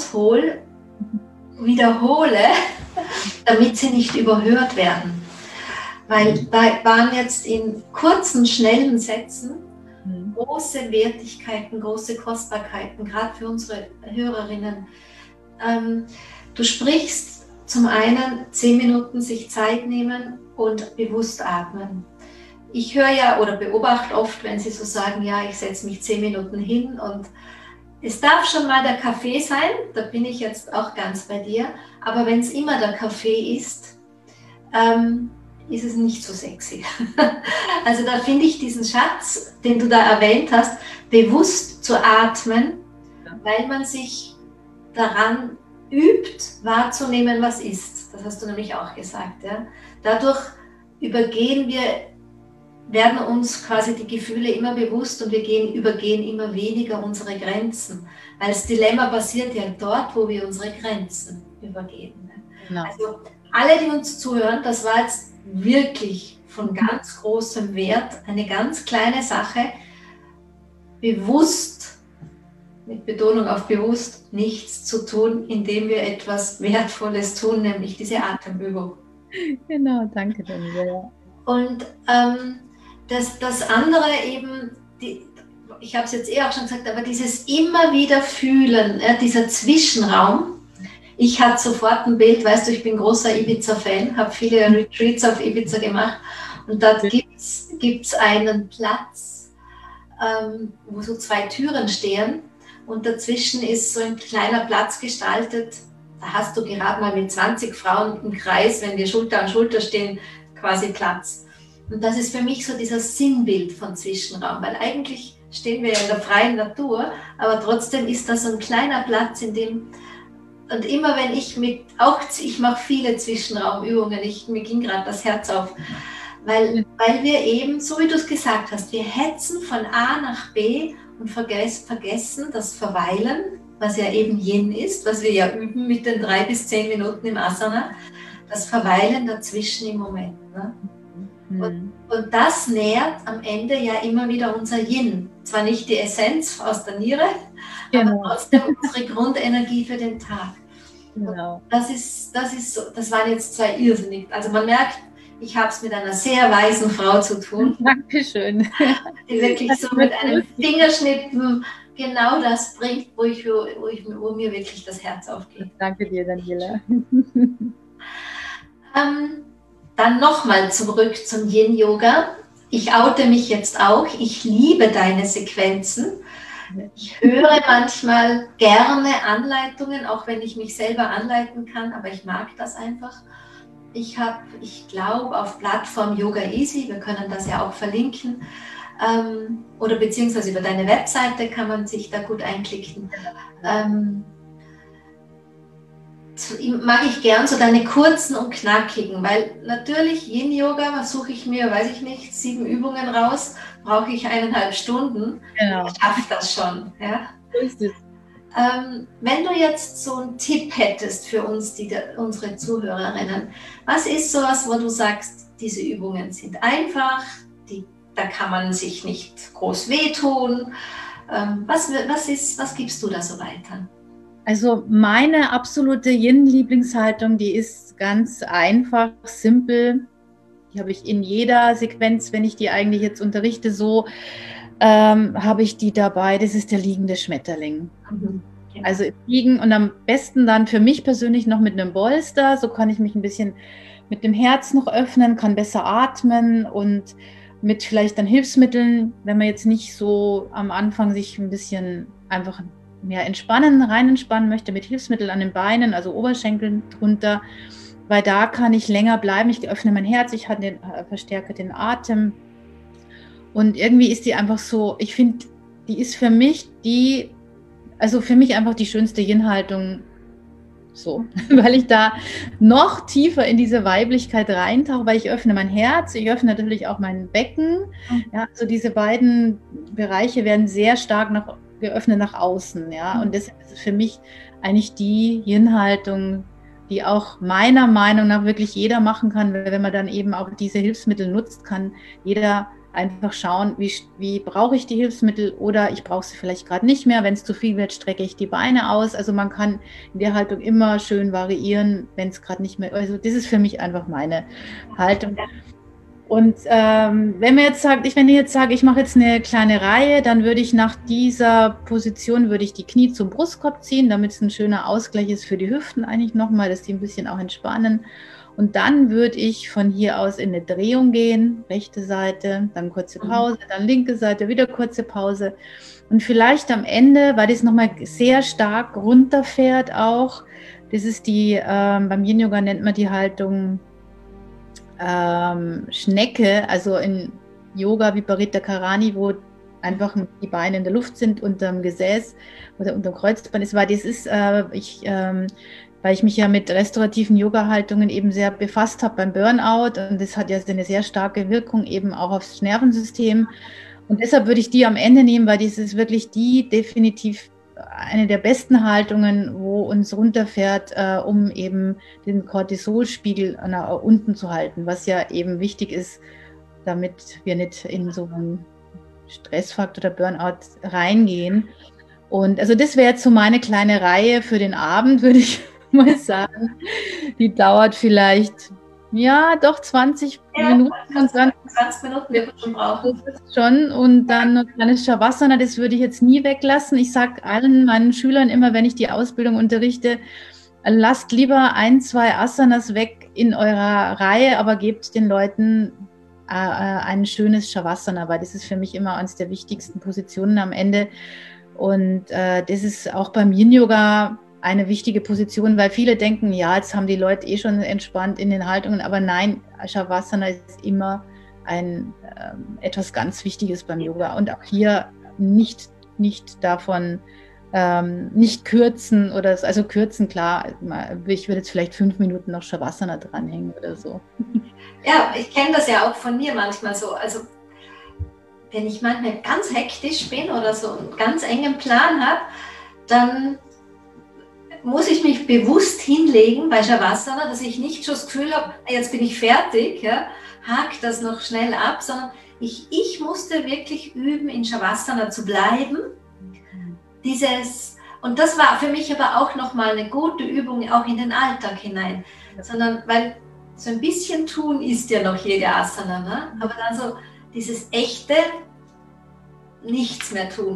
[SPEAKER 3] wiederhole, damit sie nicht überhört werden. Weil da waren jetzt in kurzen, schnellen Sätzen große Wertigkeiten, große Kostbarkeiten, gerade für unsere Hörerinnen. Du sprichst zum einen 10 Minuten sich Zeit nehmen und bewusst atmen. Ich höre ja oder beobachte oft, wenn sie so sagen, ja, ich setze mich 10 Minuten hin und es darf schon mal der Kaffee sein, da bin ich jetzt auch ganz bei dir, aber wenn es immer der Kaffee ist, ist es nicht so sexy. Also da finde ich diesen Schatz, den du da erwähnt hast, bewusst zu atmen, weil man sich daran übt, wahrzunehmen, was ist. Das hast du nämlich auch gesagt. Ja? Dadurch werden uns quasi die Gefühle immer bewusst und wir übergehen immer weniger unsere Grenzen. Weil das Dilemma basiert ja dort, wo wir unsere Grenzen übergehen. Genau. Also alle, die uns zuhören, das war jetzt wirklich von ganz großem Wert, eine ganz kleine Sache, bewusst, mit Betonung auf bewusst, nichts zu tun, indem wir etwas Wertvolles tun, nämlich diese Atemübung.
[SPEAKER 2] Genau, danke Daniela.
[SPEAKER 3] Und das andere eben, ich habe es jetzt auch schon gesagt, aber dieses immer wieder Fühlen, dieser Zwischenraum. Ich hatte sofort ein Bild, weißt du, ich bin großer Ibiza-Fan, habe viele Retreats auf Ibiza gemacht und dort gibt es einen Platz, wo so 2 Türen stehen und dazwischen ist so ein kleiner Platz gestaltet. Da hast du gerade mal mit 20 Frauen im Kreis, wenn wir Schulter an Schulter stehen, quasi Platz. Und das ist für mich so dieses Sinnbild von Zwischenraum, weil eigentlich stehen wir ja in der freien Natur, aber trotzdem ist da so ein kleiner Platz, in dem, und immer wenn ich mache viele Zwischenraumübungen, mir ging gerade das Herz auf, weil wir eben, so wie du es gesagt hast, wir hetzen von A nach B und vergessen das Verweilen, was ja eben Yin ist, was wir ja üben mit den 3 bis 10 Minuten im Asana, das Verweilen dazwischen im Moment. Ne? Und das nährt am Ende ja immer wieder unser Yin. Zwar nicht die Essenz aus der Niere, aber trotzdem unsere Grundenergie für den Tag. Genau. Das waren jetzt 2 irrsinnig. Also man merkt, ich habe es mit einer sehr weisen Frau zu tun.
[SPEAKER 2] Dankeschön.
[SPEAKER 3] Die wirklich so mit einem Fingerschnippen genau das bringt, wo mir wirklich das Herz aufgeht.
[SPEAKER 2] Danke dir, Daniela.
[SPEAKER 3] Dann nochmal zurück zum Yin-Yoga. Ich oute mich jetzt auch. Ich liebe deine Sequenzen. Ich höre manchmal gerne Anleitungen, auch wenn ich mich selber anleiten kann, aber ich mag das einfach. Ich glaube, auf Plattform Yoga Easy, wir können das ja auch verlinken, oder beziehungsweise über deine Webseite kann man sich da gut einklicken. Mag ich gern so deine kurzen und knackigen, weil natürlich Yin-Yoga, was suche ich mir, weiß ich nicht, 7 Übungen raus, brauche ich 1,5 Stunden.
[SPEAKER 2] Genau.
[SPEAKER 3] Ich schaffe das schon. Ja?
[SPEAKER 2] So ist es.
[SPEAKER 3] Wenn du jetzt so einen Tipp hättest für uns, unsere Zuhörerinnen, was ist sowas, wo du sagst, diese Übungen sind einfach, da kann man sich nicht groß wehtun. Was gibst du da so weiter?
[SPEAKER 2] Also meine absolute Yin-Lieblingshaltung, die ist ganz einfach, simpel. Die habe ich in jeder Sequenz, wenn ich die eigentlich jetzt unterrichte, so habe ich die dabei. Das ist der liegende Schmetterling.
[SPEAKER 3] Mhm.
[SPEAKER 2] Also liegen und am besten dann für mich persönlich noch mit einem Bolster. So kann ich mich ein bisschen mit dem Herz noch öffnen, kann besser atmen und mit vielleicht dann Hilfsmitteln, wenn man jetzt nicht so am Anfang sich ein bisschen einfach mehr rein entspannen möchte, mit Hilfsmitteln an den Beinen, also Oberschenkeln drunter, weil da kann ich länger bleiben. Ich öffne mein Herz, ich verstärke den Atem und irgendwie ist die einfach so, ich finde, die ist für mich einfach die schönste Yin-Haltung so, weil ich da noch tiefer in diese Weiblichkeit reintauche, weil ich öffne mein Herz, ich öffne natürlich auch mein Becken. Ja, also diese beiden Bereiche werden sehr stark geöffnet nach außen. Ja, und deshalb ist es für mich eigentlich die Yin-Haltung, die auch meiner Meinung nach wirklich jeder machen kann, weil wenn man dann eben auch diese Hilfsmittel nutzt, kann jeder einfach schauen, wie brauche ich die Hilfsmittel oder ich brauche sie vielleicht gerade nicht mehr. Wenn es zu viel wird, strecke ich die Beine aus. Also man kann in der Haltung immer schön variieren, wenn es gerade nicht mehr, also das ist für mich einfach meine Haltung. Und wenn ich jetzt sage, ich mache jetzt eine kleine Reihe, dann würde ich nach dieser Position, die Knie zum Brustkorb ziehen, damit es ein schöner Ausgleich ist für die Hüften eigentlich nochmal, dass die ein bisschen auch entspannen. Und dann würde ich von hier aus in eine Drehung gehen, rechte Seite, dann kurze Pause, dann linke Seite, wieder kurze Pause. Und vielleicht am Ende, weil das nochmal sehr stark runterfährt auch, das ist beim Yin-Yoga nennt man die Haltung Schnecke, also in Yoga Viparita Karani, wo einfach die Beine in der Luft sind, unterm Gesäß oder unterm Kreuzband ist, weil das ist, weil ich mich ja mit restaurativen Yoga-Haltungen eben sehr befasst habe beim Burnout und das hat ja eine sehr starke Wirkung eben auch aufs Nervensystem und deshalb würde ich die am Ende nehmen, weil das ist wirklich definitiv eine der besten Haltungen, wo uns runterfährt, um eben den Cortisolspiegel nach unten zu halten, was ja eben wichtig ist, damit wir nicht in so einen Stressfaktor oder Burnout reingehen. Und also das wäre jetzt so meine kleine Reihe für den Abend, würde ich mal sagen. Die dauert vielleicht, ja, doch 20 Minuten.
[SPEAKER 3] 20 Minuten wird man schon brauchen.
[SPEAKER 2] Das ist schon. Und dann noch kleines Shavasana, das würde ich jetzt nie weglassen. Ich sage allen meinen Schülern immer, wenn ich die Ausbildung unterrichte, lasst lieber 1, 2 Asanas weg in eurer Reihe, aber gebt den Leuten ein schönes Shavasana, weil das ist für mich immer eines der wichtigsten Positionen am Ende. Und das ist auch beim Yin-Yoga eine wichtige Position, weil viele denken, ja, jetzt haben die Leute eh schon entspannt in den Haltungen, aber nein, Shavasana ist immer etwas ganz Wichtiges beim Yoga und auch hier nicht davon nicht kürzen also kürzen, klar, ich würde jetzt vielleicht 5 Minuten noch Shavasana dranhängen oder so.
[SPEAKER 3] Ja, ich kenne das ja auch von mir manchmal so, also wenn ich manchmal ganz hektisch bin oder so einen ganz engen Plan habe, dann muss ich mich bewusst hinlegen bei Shavasana, dass ich nicht schon das Gefühl habe, jetzt bin ich fertig, ja, hake das noch schnell ab, sondern ich musste wirklich üben, in Shavasana zu bleiben. Und das war für mich aber auch nochmal eine gute Übung, auch in den Alltag hinein, sondern weil so ein bisschen tun ist ja noch jede Asana, ne? Aber dann so dieses echte nichts mehr tun,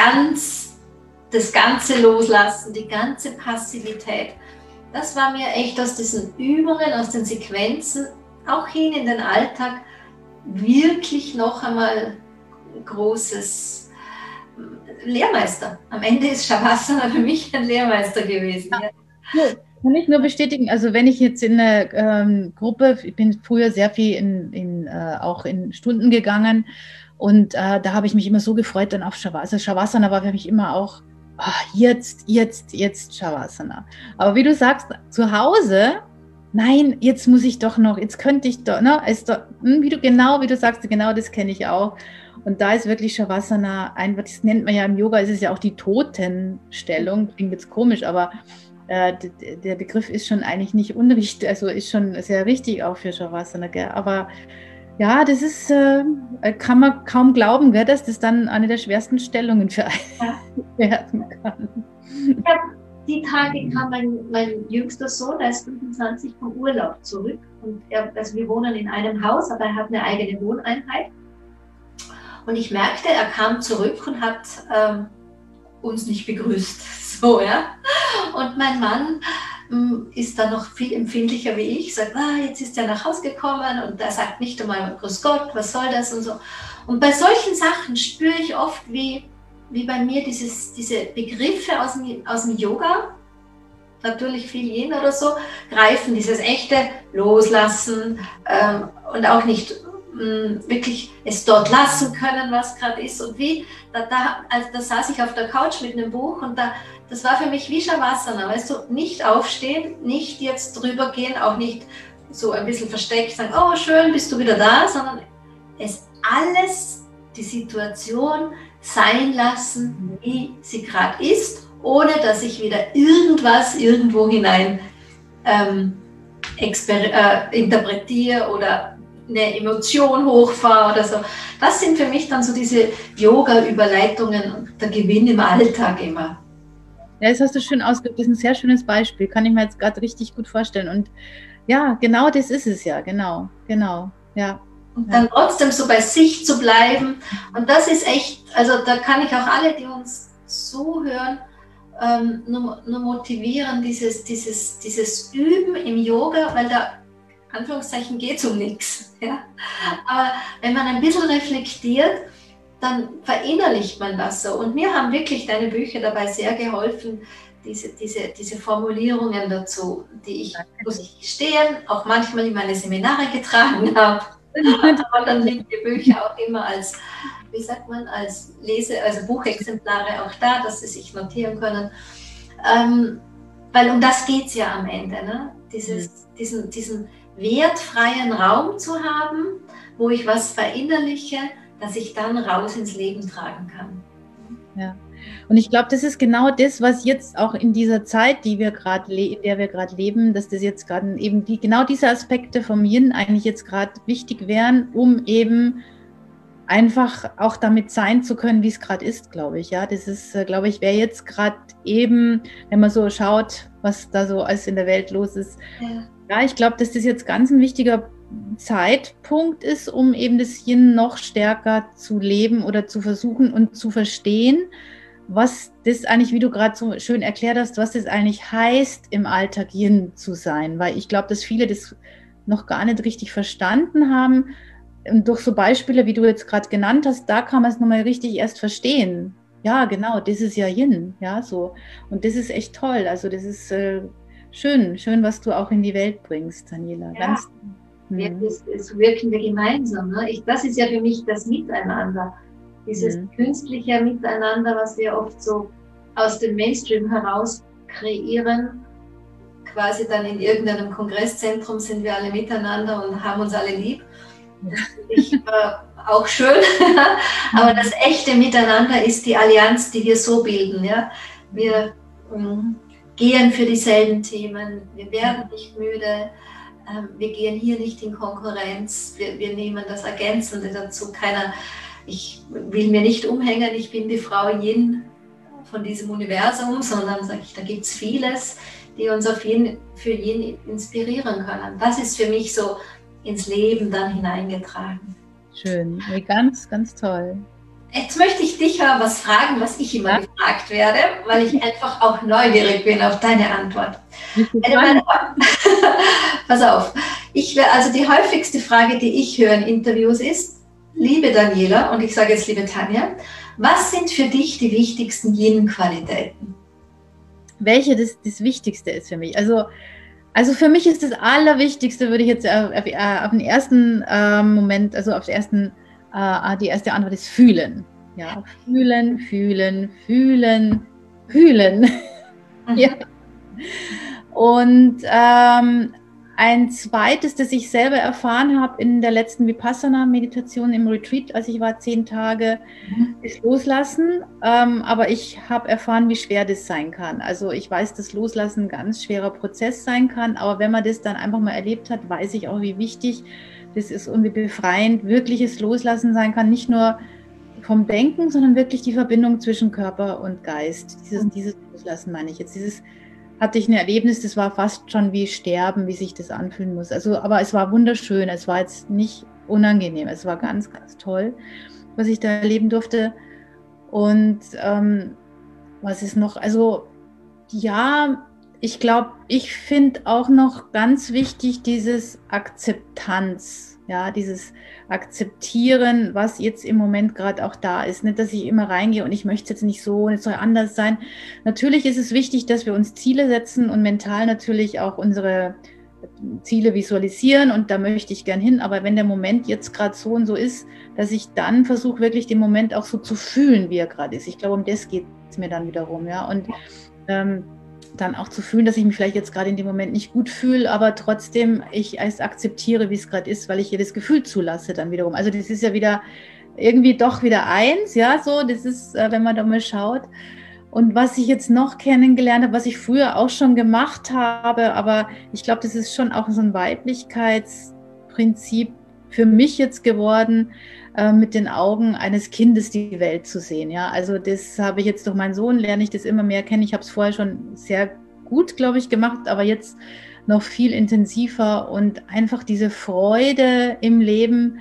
[SPEAKER 3] das ganze Loslassen, die ganze Passivität. Das war mir echt aus diesen Übungen, aus den Sequenzen, auch hin in den Alltag, wirklich noch einmal ein großes Lehrmeister. Am Ende ist Shavasana für mich ein Lehrmeister gewesen. Ja.
[SPEAKER 2] Ja. Kann ich nur bestätigen, also wenn ich jetzt in eine Gruppe, ich bin früher sehr viel auch in Stunden gegangen und da habe ich mich immer so gefreut dann auf Shavasana. Also Shavasana war für mich immer auch, jetzt Shavasana. Aber wie du sagst, zu Hause, nein, jetzt muss ich doch noch, jetzt könnte ich doch, ne, wie du sagst, genau das kenne ich auch. Und da ist wirklich Shavasana, das nennt man ja im Yoga, ist es ja auch die Totenstellung, klingt jetzt komisch, aber der Begriff ist schon eigentlich nicht unrichtig, also ist schon sehr richtig auch für Shavasana, gell? Aber ja, das ist, kann man kaum glauben, gell, dass das dann eine der schwersten Stellungen für einen werden kann.
[SPEAKER 3] Die Tage kam mein jüngster Sohn, der ist 25 vom Urlaub zurück und also wir wohnen in einem Haus, aber er hat eine eigene Wohneinheit und ich merkte, er kam zurück und hat uns nicht begrüßt, so, ja. Und mein Mann ist da noch viel empfindlicher wie ich, sagt, jetzt ist er nach Hause gekommen und er sagt nicht einmal Grüß Gott, was soll das und so. Und bei solchen Sachen spüre ich oft, wie bei mir diese Begriffe aus dem Yoga, natürlich viel Yin oder so, greifen, dieses echte Loslassen und auch nicht wirklich es dort lassen können, was gerade ist. Und da saß ich auf der Couch mit einem Buch und das war für mich wie Shavasana, weißt du, nicht aufstehen, nicht jetzt drüber gehen, auch nicht so ein bisschen versteckt sagen, oh schön, bist du wieder da, sondern es alles, die Situation sein lassen, wie sie gerade ist, ohne dass ich wieder irgendwas irgendwo hinein interpretiere oder eine Emotion hochfahre oder so. Das sind für mich dann so diese Yoga-Überleitungen und der Gewinn im Alltag immer.
[SPEAKER 2] Ja, das hast du schön ausgedrückt. Das ist ein sehr schönes Beispiel. Kann ich mir jetzt gerade richtig gut vorstellen. Und ja, genau das ist es ja. Genau. Ja.
[SPEAKER 3] Und dann trotzdem so bei sich zu bleiben. Und das ist echt, also da kann ich auch alle, die uns zuhören, nur motivieren, dieses Üben im Yoga, weil da Anführungszeichen geht es um nichts. Ja? Aber wenn man ein bisschen reflektiert, dann verinnerlicht man das so. Und mir haben wirklich deine Bücher dabei sehr geholfen, diese Formulierungen dazu, die ich, muss ich gestehen, auch manchmal in meine Seminare getragen habe. Aber dann liegen die Bücher auch immer als, wie sagt man, als Buchexemplare auch da, dass sie sich notieren können. Weil um das geht es ja am Ende, ne? Diesen wertfreien Raum zu haben, wo ich was verinnerliche, dass ich dann raus ins Leben tragen kann.
[SPEAKER 2] Ja. Und ich glaube, das ist genau das, was jetzt auch in dieser Zeit, in der wir gerade leben, dass das jetzt gerade eben genau diese Aspekte vom Yin eigentlich jetzt gerade wichtig wären, um eben einfach auch damit sein zu können, wie es gerade ist, glaube ich. Ja, das ist, glaube ich, wäre jetzt gerade eben, wenn man so schaut, was da so alles in der Welt los ist. Ja, ich glaube, dass das jetzt ganz ein wichtiger Zeitpunkt ist, um eben das Yin noch stärker zu leben oder zu versuchen und zu verstehen, was das eigentlich, wie du gerade so schön erklärt hast, was das eigentlich heißt, im Alltag Yin zu sein. Weil ich glaube, dass viele das noch gar nicht richtig verstanden haben. Und durch so Beispiele, wie du jetzt gerade genannt hast, da kann man es nochmal richtig erst verstehen. Ja, genau, das ist ja Yin. Ja, so. Und das ist echt toll. Also das ist schön, was du auch in die Welt bringst, Daniela.
[SPEAKER 3] Ja. Das wirken wir gemeinsam. Ne? Das ist ja für mich das Miteinander. Dieses künstliche Miteinander, was wir oft so aus dem Mainstream heraus kreieren. Quasi dann in irgendeinem Kongresszentrum sind wir alle miteinander und haben uns alle lieb. Das finde ich auch schön. Aber das echte Miteinander ist die Allianz, die wir so bilden. Ja? Wir gehen für dieselben Themen, wir werden nicht müde. Wir gehen hier nicht in Konkurrenz, wir nehmen das Ergänzende dazu. Ich will mir nicht umhängen, ich bin die Frau Yin von diesem Universum, sondern sage ich, da gibt es vieles. die uns für jeden inspirieren können. Das ist für mich so ins Leben dann hineingetragen.
[SPEAKER 2] Schön, ganz, ganz toll.
[SPEAKER 3] Jetzt möchte ich dich aber was fragen, was ich immer gefragt werde, weil ich einfach auch neugierig bin auf deine Antwort. Pass auf, also die häufigste Frage, die ich höre in Interviews ist, liebe Daniela, und ich sage jetzt liebe Tanja, was sind für dich die wichtigsten Yin-Qualitäten?
[SPEAKER 2] Welche das Wichtigste ist für mich? Also für mich ist das Allerwichtigste, würde ich jetzt auf den ersten Moment, also auf den ersten, die erste Antwort ist fühlen. Ja, fühlen. Ja. Und ein zweites, das ich selber erfahren habe in der letzten Vipassana-Meditation im Retreat, als ich war 10 Tage, ist Loslassen. Aber ich habe erfahren, wie schwer das sein kann. Also ich weiß, dass Loslassen ein ganz schwerer Prozess sein kann. Aber wenn man das dann einfach mal erlebt hat, weiß ich auch, wie wichtig das ist und wie befreiend wirkliches Loslassen sein kann. Nicht nur vom Denken, sondern wirklich die Verbindung zwischen Körper und Geist. Dieses Loslassen meine ich jetzt. Hatte ich ein Erlebnis, das war fast schon wie Sterben, wie sich das anfühlen muss. Also, aber es war wunderschön, es war jetzt nicht unangenehm, es war ganz, ganz toll, was ich da erleben durfte. Und was ist noch? Also ja, ich glaube, ich finde auch noch ganz wichtig dieses Akzeptanz, ja, dieses Akzeptieren, was jetzt im Moment gerade auch da ist. Nicht, dass ich immer reingehe und ich möchte es jetzt nicht so und es soll anders sein. Natürlich ist es wichtig, dass wir uns Ziele setzen und mental natürlich auch unsere Ziele visualisieren und da möchte ich gern hin. Aber wenn der Moment jetzt gerade so und so ist, dass ich dann versuche, wirklich den Moment auch so zu fühlen, wie er gerade ist. Ich glaube, um das geht es mir dann wiederum. Ja? Und dann auch zu fühlen, dass ich mich vielleicht jetzt gerade in dem Moment nicht gut fühle, aber trotzdem ich es akzeptiere, wie es gerade ist, weil ich ihr das Gefühl zulasse dann wiederum. Also das ist ja wieder irgendwie doch wieder eins, ja, so, das ist, wenn man da mal schaut. Und was ich jetzt noch kennengelernt habe, was ich früher auch schon gemacht habe, aber ich glaube, das ist schon auch so ein Weiblichkeitsprinzip für mich jetzt geworden, mit den Augen eines Kindes die Welt zu sehen. Ja? Also das habe ich jetzt durch meinen Sohn, lerne ich das immer mehr kennen. Ich habe es vorher schon sehr gut, glaube ich, gemacht, aber jetzt noch viel intensiver und einfach diese Freude im Leben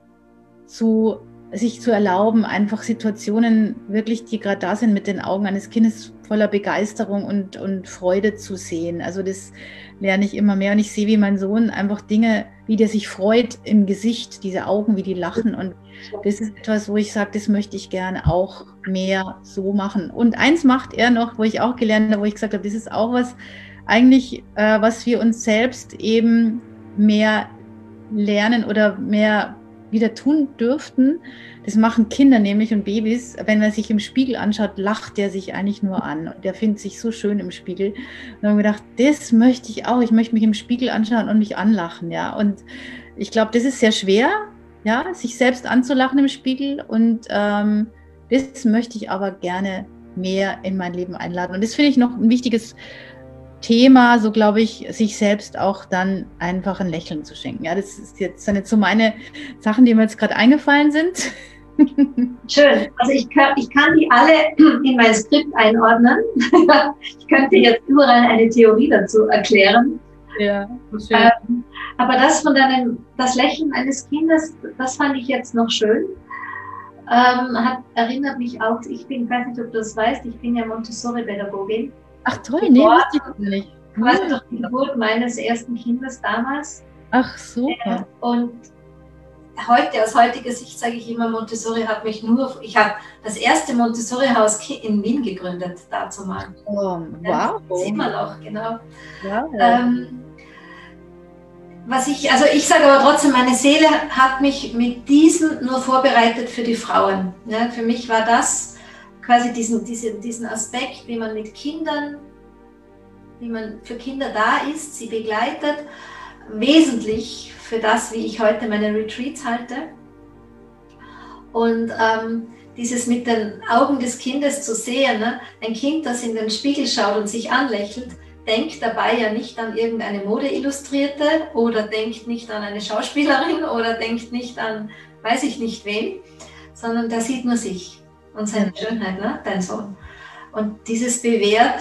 [SPEAKER 2] sich zu erlauben, einfach Situationen wirklich, die gerade da sind, mit den Augen eines Kindes voller Begeisterung und Freude zu sehen. Also das lerne ich immer mehr und ich sehe, wie mein Sohn einfach Dinge, wie der sich freut im Gesicht, diese Augen, wie die lachen und das ist etwas, wo ich sage, das möchte ich gerne auch mehr so machen. Und eins macht er noch, wo ich auch gelernt habe, wo ich gesagt habe, das ist auch was eigentlich, was wir uns selbst eben mehr lernen oder mehr wieder tun dürften. Das machen Kinder nämlich und Babys. Wenn man sich im Spiegel anschaut, lacht der sich eigentlich nur an. Und der findet sich so schön im Spiegel. Und dann haben wir gedacht, das möchte ich auch. Ich möchte mich im Spiegel anschauen und mich anlachen. Ja. Und ich glaube, das ist sehr schwer, ja, sich selbst anzulachen im Spiegel. Und das möchte ich aber gerne mehr in mein Leben einladen. Und das finde ich noch ein wichtiges Thema, so glaube ich, sich selbst auch dann einfach ein Lächeln zu schenken. Ja, das ist jetzt sind jetzt so meine Sachen, die mir jetzt gerade eingefallen sind.
[SPEAKER 3] Schön. Also ich kann die alle in mein Skript einordnen. Ich könnte jetzt überall eine Theorie dazu erklären.
[SPEAKER 2] Ja, schön.
[SPEAKER 3] Aber das Lächeln eines Kindes, das fand ich jetzt noch schön. Erinnert mich auch, ich weiß nicht, ob du das weißt, ich bin ja Montessori-Pädagogin.
[SPEAKER 2] Ach toll, nee, wusste ich nicht.
[SPEAKER 3] Quasi durch die Geburt meines ersten Kindes damals.
[SPEAKER 2] Ach super.
[SPEAKER 3] Und aus heutiger Sicht sage ich immer, Montessori ich habe das erste Montessori-Haus in Wien gegründet, dazu mal.
[SPEAKER 2] Oh, wow.
[SPEAKER 3] Das ist immer noch, genau.
[SPEAKER 2] Ja.
[SPEAKER 3] Ich sage aber trotzdem, meine Seele hat mich mit diesem nur vorbereitet für die Frauen. Ja, für mich war das quasi diesen Aspekt, wie man mit Kindern, wie man für Kinder da ist, sie begleitet, wesentlich für das, wie ich heute meine Retreats halte. Und dieses mit den Augen des Kindes zu sehen, ne? Ein Kind, das in den Spiegel schaut und sich anlächelt, denkt dabei ja nicht an irgendeine Modeillustrierte oder denkt nicht an eine Schauspielerin oder denkt nicht an weiß ich nicht wen, sondern der sieht nur sich und seine Schönheit, ne? Dein Sohn. Und dieses Bewerten,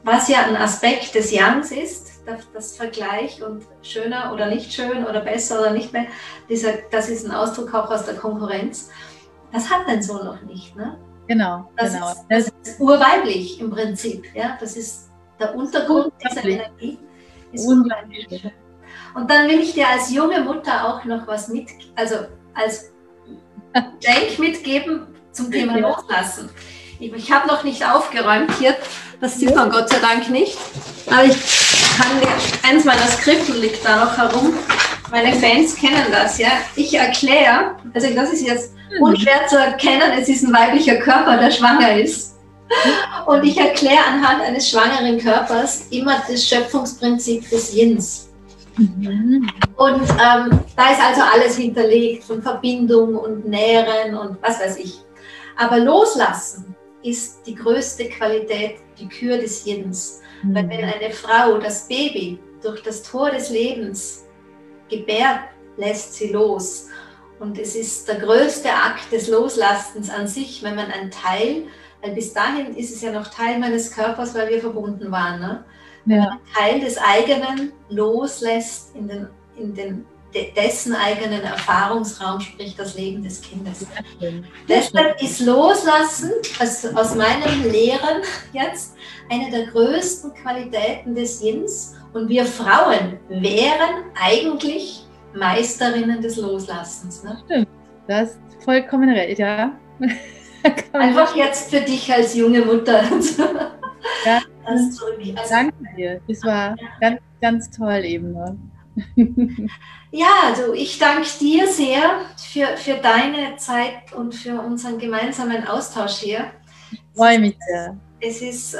[SPEAKER 3] was ja ein Aspekt des Yangs ist, das Vergleich und schöner oder nicht schön oder besser oder nicht mehr, das ist ein Ausdruck auch aus der Konkurrenz. Das hat dein Sohn noch nicht, ne?
[SPEAKER 2] Genau.
[SPEAKER 3] Das ist urweiblich im Prinzip, ja? Das ist der Untergrund dieser Energie. Ist unweiblich. Und dann will ich dir als junge Mutter auch noch was als Denk mitgeben zum Thema Loslassen. Ich habe noch nicht aufgeräumt hier, das sieht man Gott sei Dank nicht, aber ich kann dir, eins meiner Skripten liegt da noch herum, meine Fans kennen das, ja. Ich erkläre, also das ist jetzt unschwer zu erkennen, es ist ein weiblicher Körper, der schwanger ist. Und ich erkläre anhand eines schwangeren Körpers immer das Schöpfungsprinzip des Yins. Und da ist also alles hinterlegt, von Verbindung und Nähren und was weiß ich. Aber Loslassen ist die größte Qualität, die Kür des Yins. Weil wenn eine Frau das Baby durch das Tor des Lebens gebärt, lässt sie los. Und es ist der größte Akt des Loslassens an sich, wenn man ein Teil, weil bis dahin ist es ja noch Teil meines Körpers, weil wir verbunden waren, ne? Wenn man einen Teil des eigenen loslässt in dessen eigenen Erfahrungsraum, sprich das Leben des Kindes. Deshalb ist Loslassen, also aus meinem Lehren jetzt, eine der größten Qualitäten des Yins. Und wir Frauen wären eigentlich Meisterinnen des Loslassens. Ne?
[SPEAKER 2] Stimmt, das ist vollkommen recht, ja.
[SPEAKER 3] Einfach jetzt für dich als junge Mutter.
[SPEAKER 2] Ja, danke dir. Das war ganz, ganz toll eben. Ne?
[SPEAKER 3] Ja, also ich danke dir sehr für deine Zeit und für unseren gemeinsamen Austausch hier.
[SPEAKER 2] Ich freue mich sehr.
[SPEAKER 3] Es ist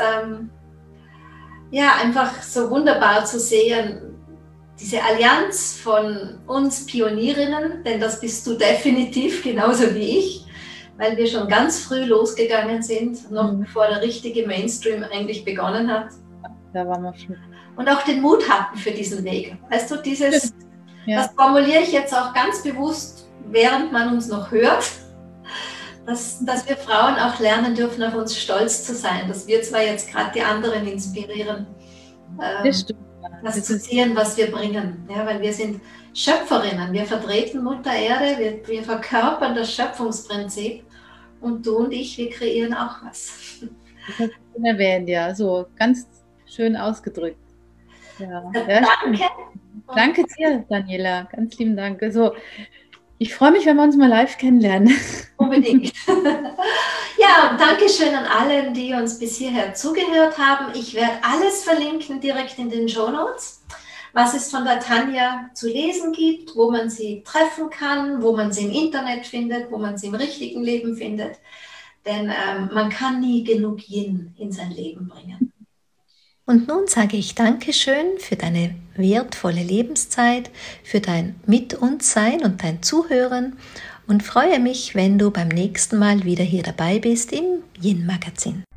[SPEAKER 3] einfach so wunderbar zu sehen, diese Allianz von uns Pionierinnen, denn das bist du definitiv genauso wie ich, weil wir schon ganz früh losgegangen sind, noch bevor der richtige Mainstream eigentlich begonnen hat.
[SPEAKER 2] Da waren wir schon.
[SPEAKER 3] Und auch den Mut hatten für diesen Weg. Weißt du, das formuliere ich jetzt auch ganz bewusst, während man uns noch hört, dass wir Frauen auch lernen dürfen, auf uns stolz zu sein, dass wir zwar jetzt gerade die anderen inspirieren, das zu sehen, was wir bringen. Ja, weil wir sind Schöpferinnen, wir vertreten Mutter Erde, wir verkörpern das Schöpfungsprinzip und du und ich, wir kreieren auch was.
[SPEAKER 2] Das hast du schon erwähnt, ja, so ganz schön ausgedrückt. Ja.
[SPEAKER 3] Danke.
[SPEAKER 2] Danke dir, Daniela, ganz lieben Dank. Also, ich freue mich, wenn wir uns mal live kennenlernen.
[SPEAKER 3] Unbedingt. Ja, und Dankeschön an alle, die uns bis hierher zugehört haben. Ich werde alles verlinken direkt in den Shownotes, was es von der Tanja zu lesen gibt, wo man sie treffen kann, wo man sie im Internet findet, wo man sie im richtigen Leben findet. Denn man kann nie genug Yin in sein Leben bringen.
[SPEAKER 1] Und nun sage ich Dankeschön für deine wertvolle Lebenszeit, für dein Mit uns Sein und dein Zuhören und freue mich, wenn du beim nächsten Mal wieder hier dabei bist im Yin Magazin.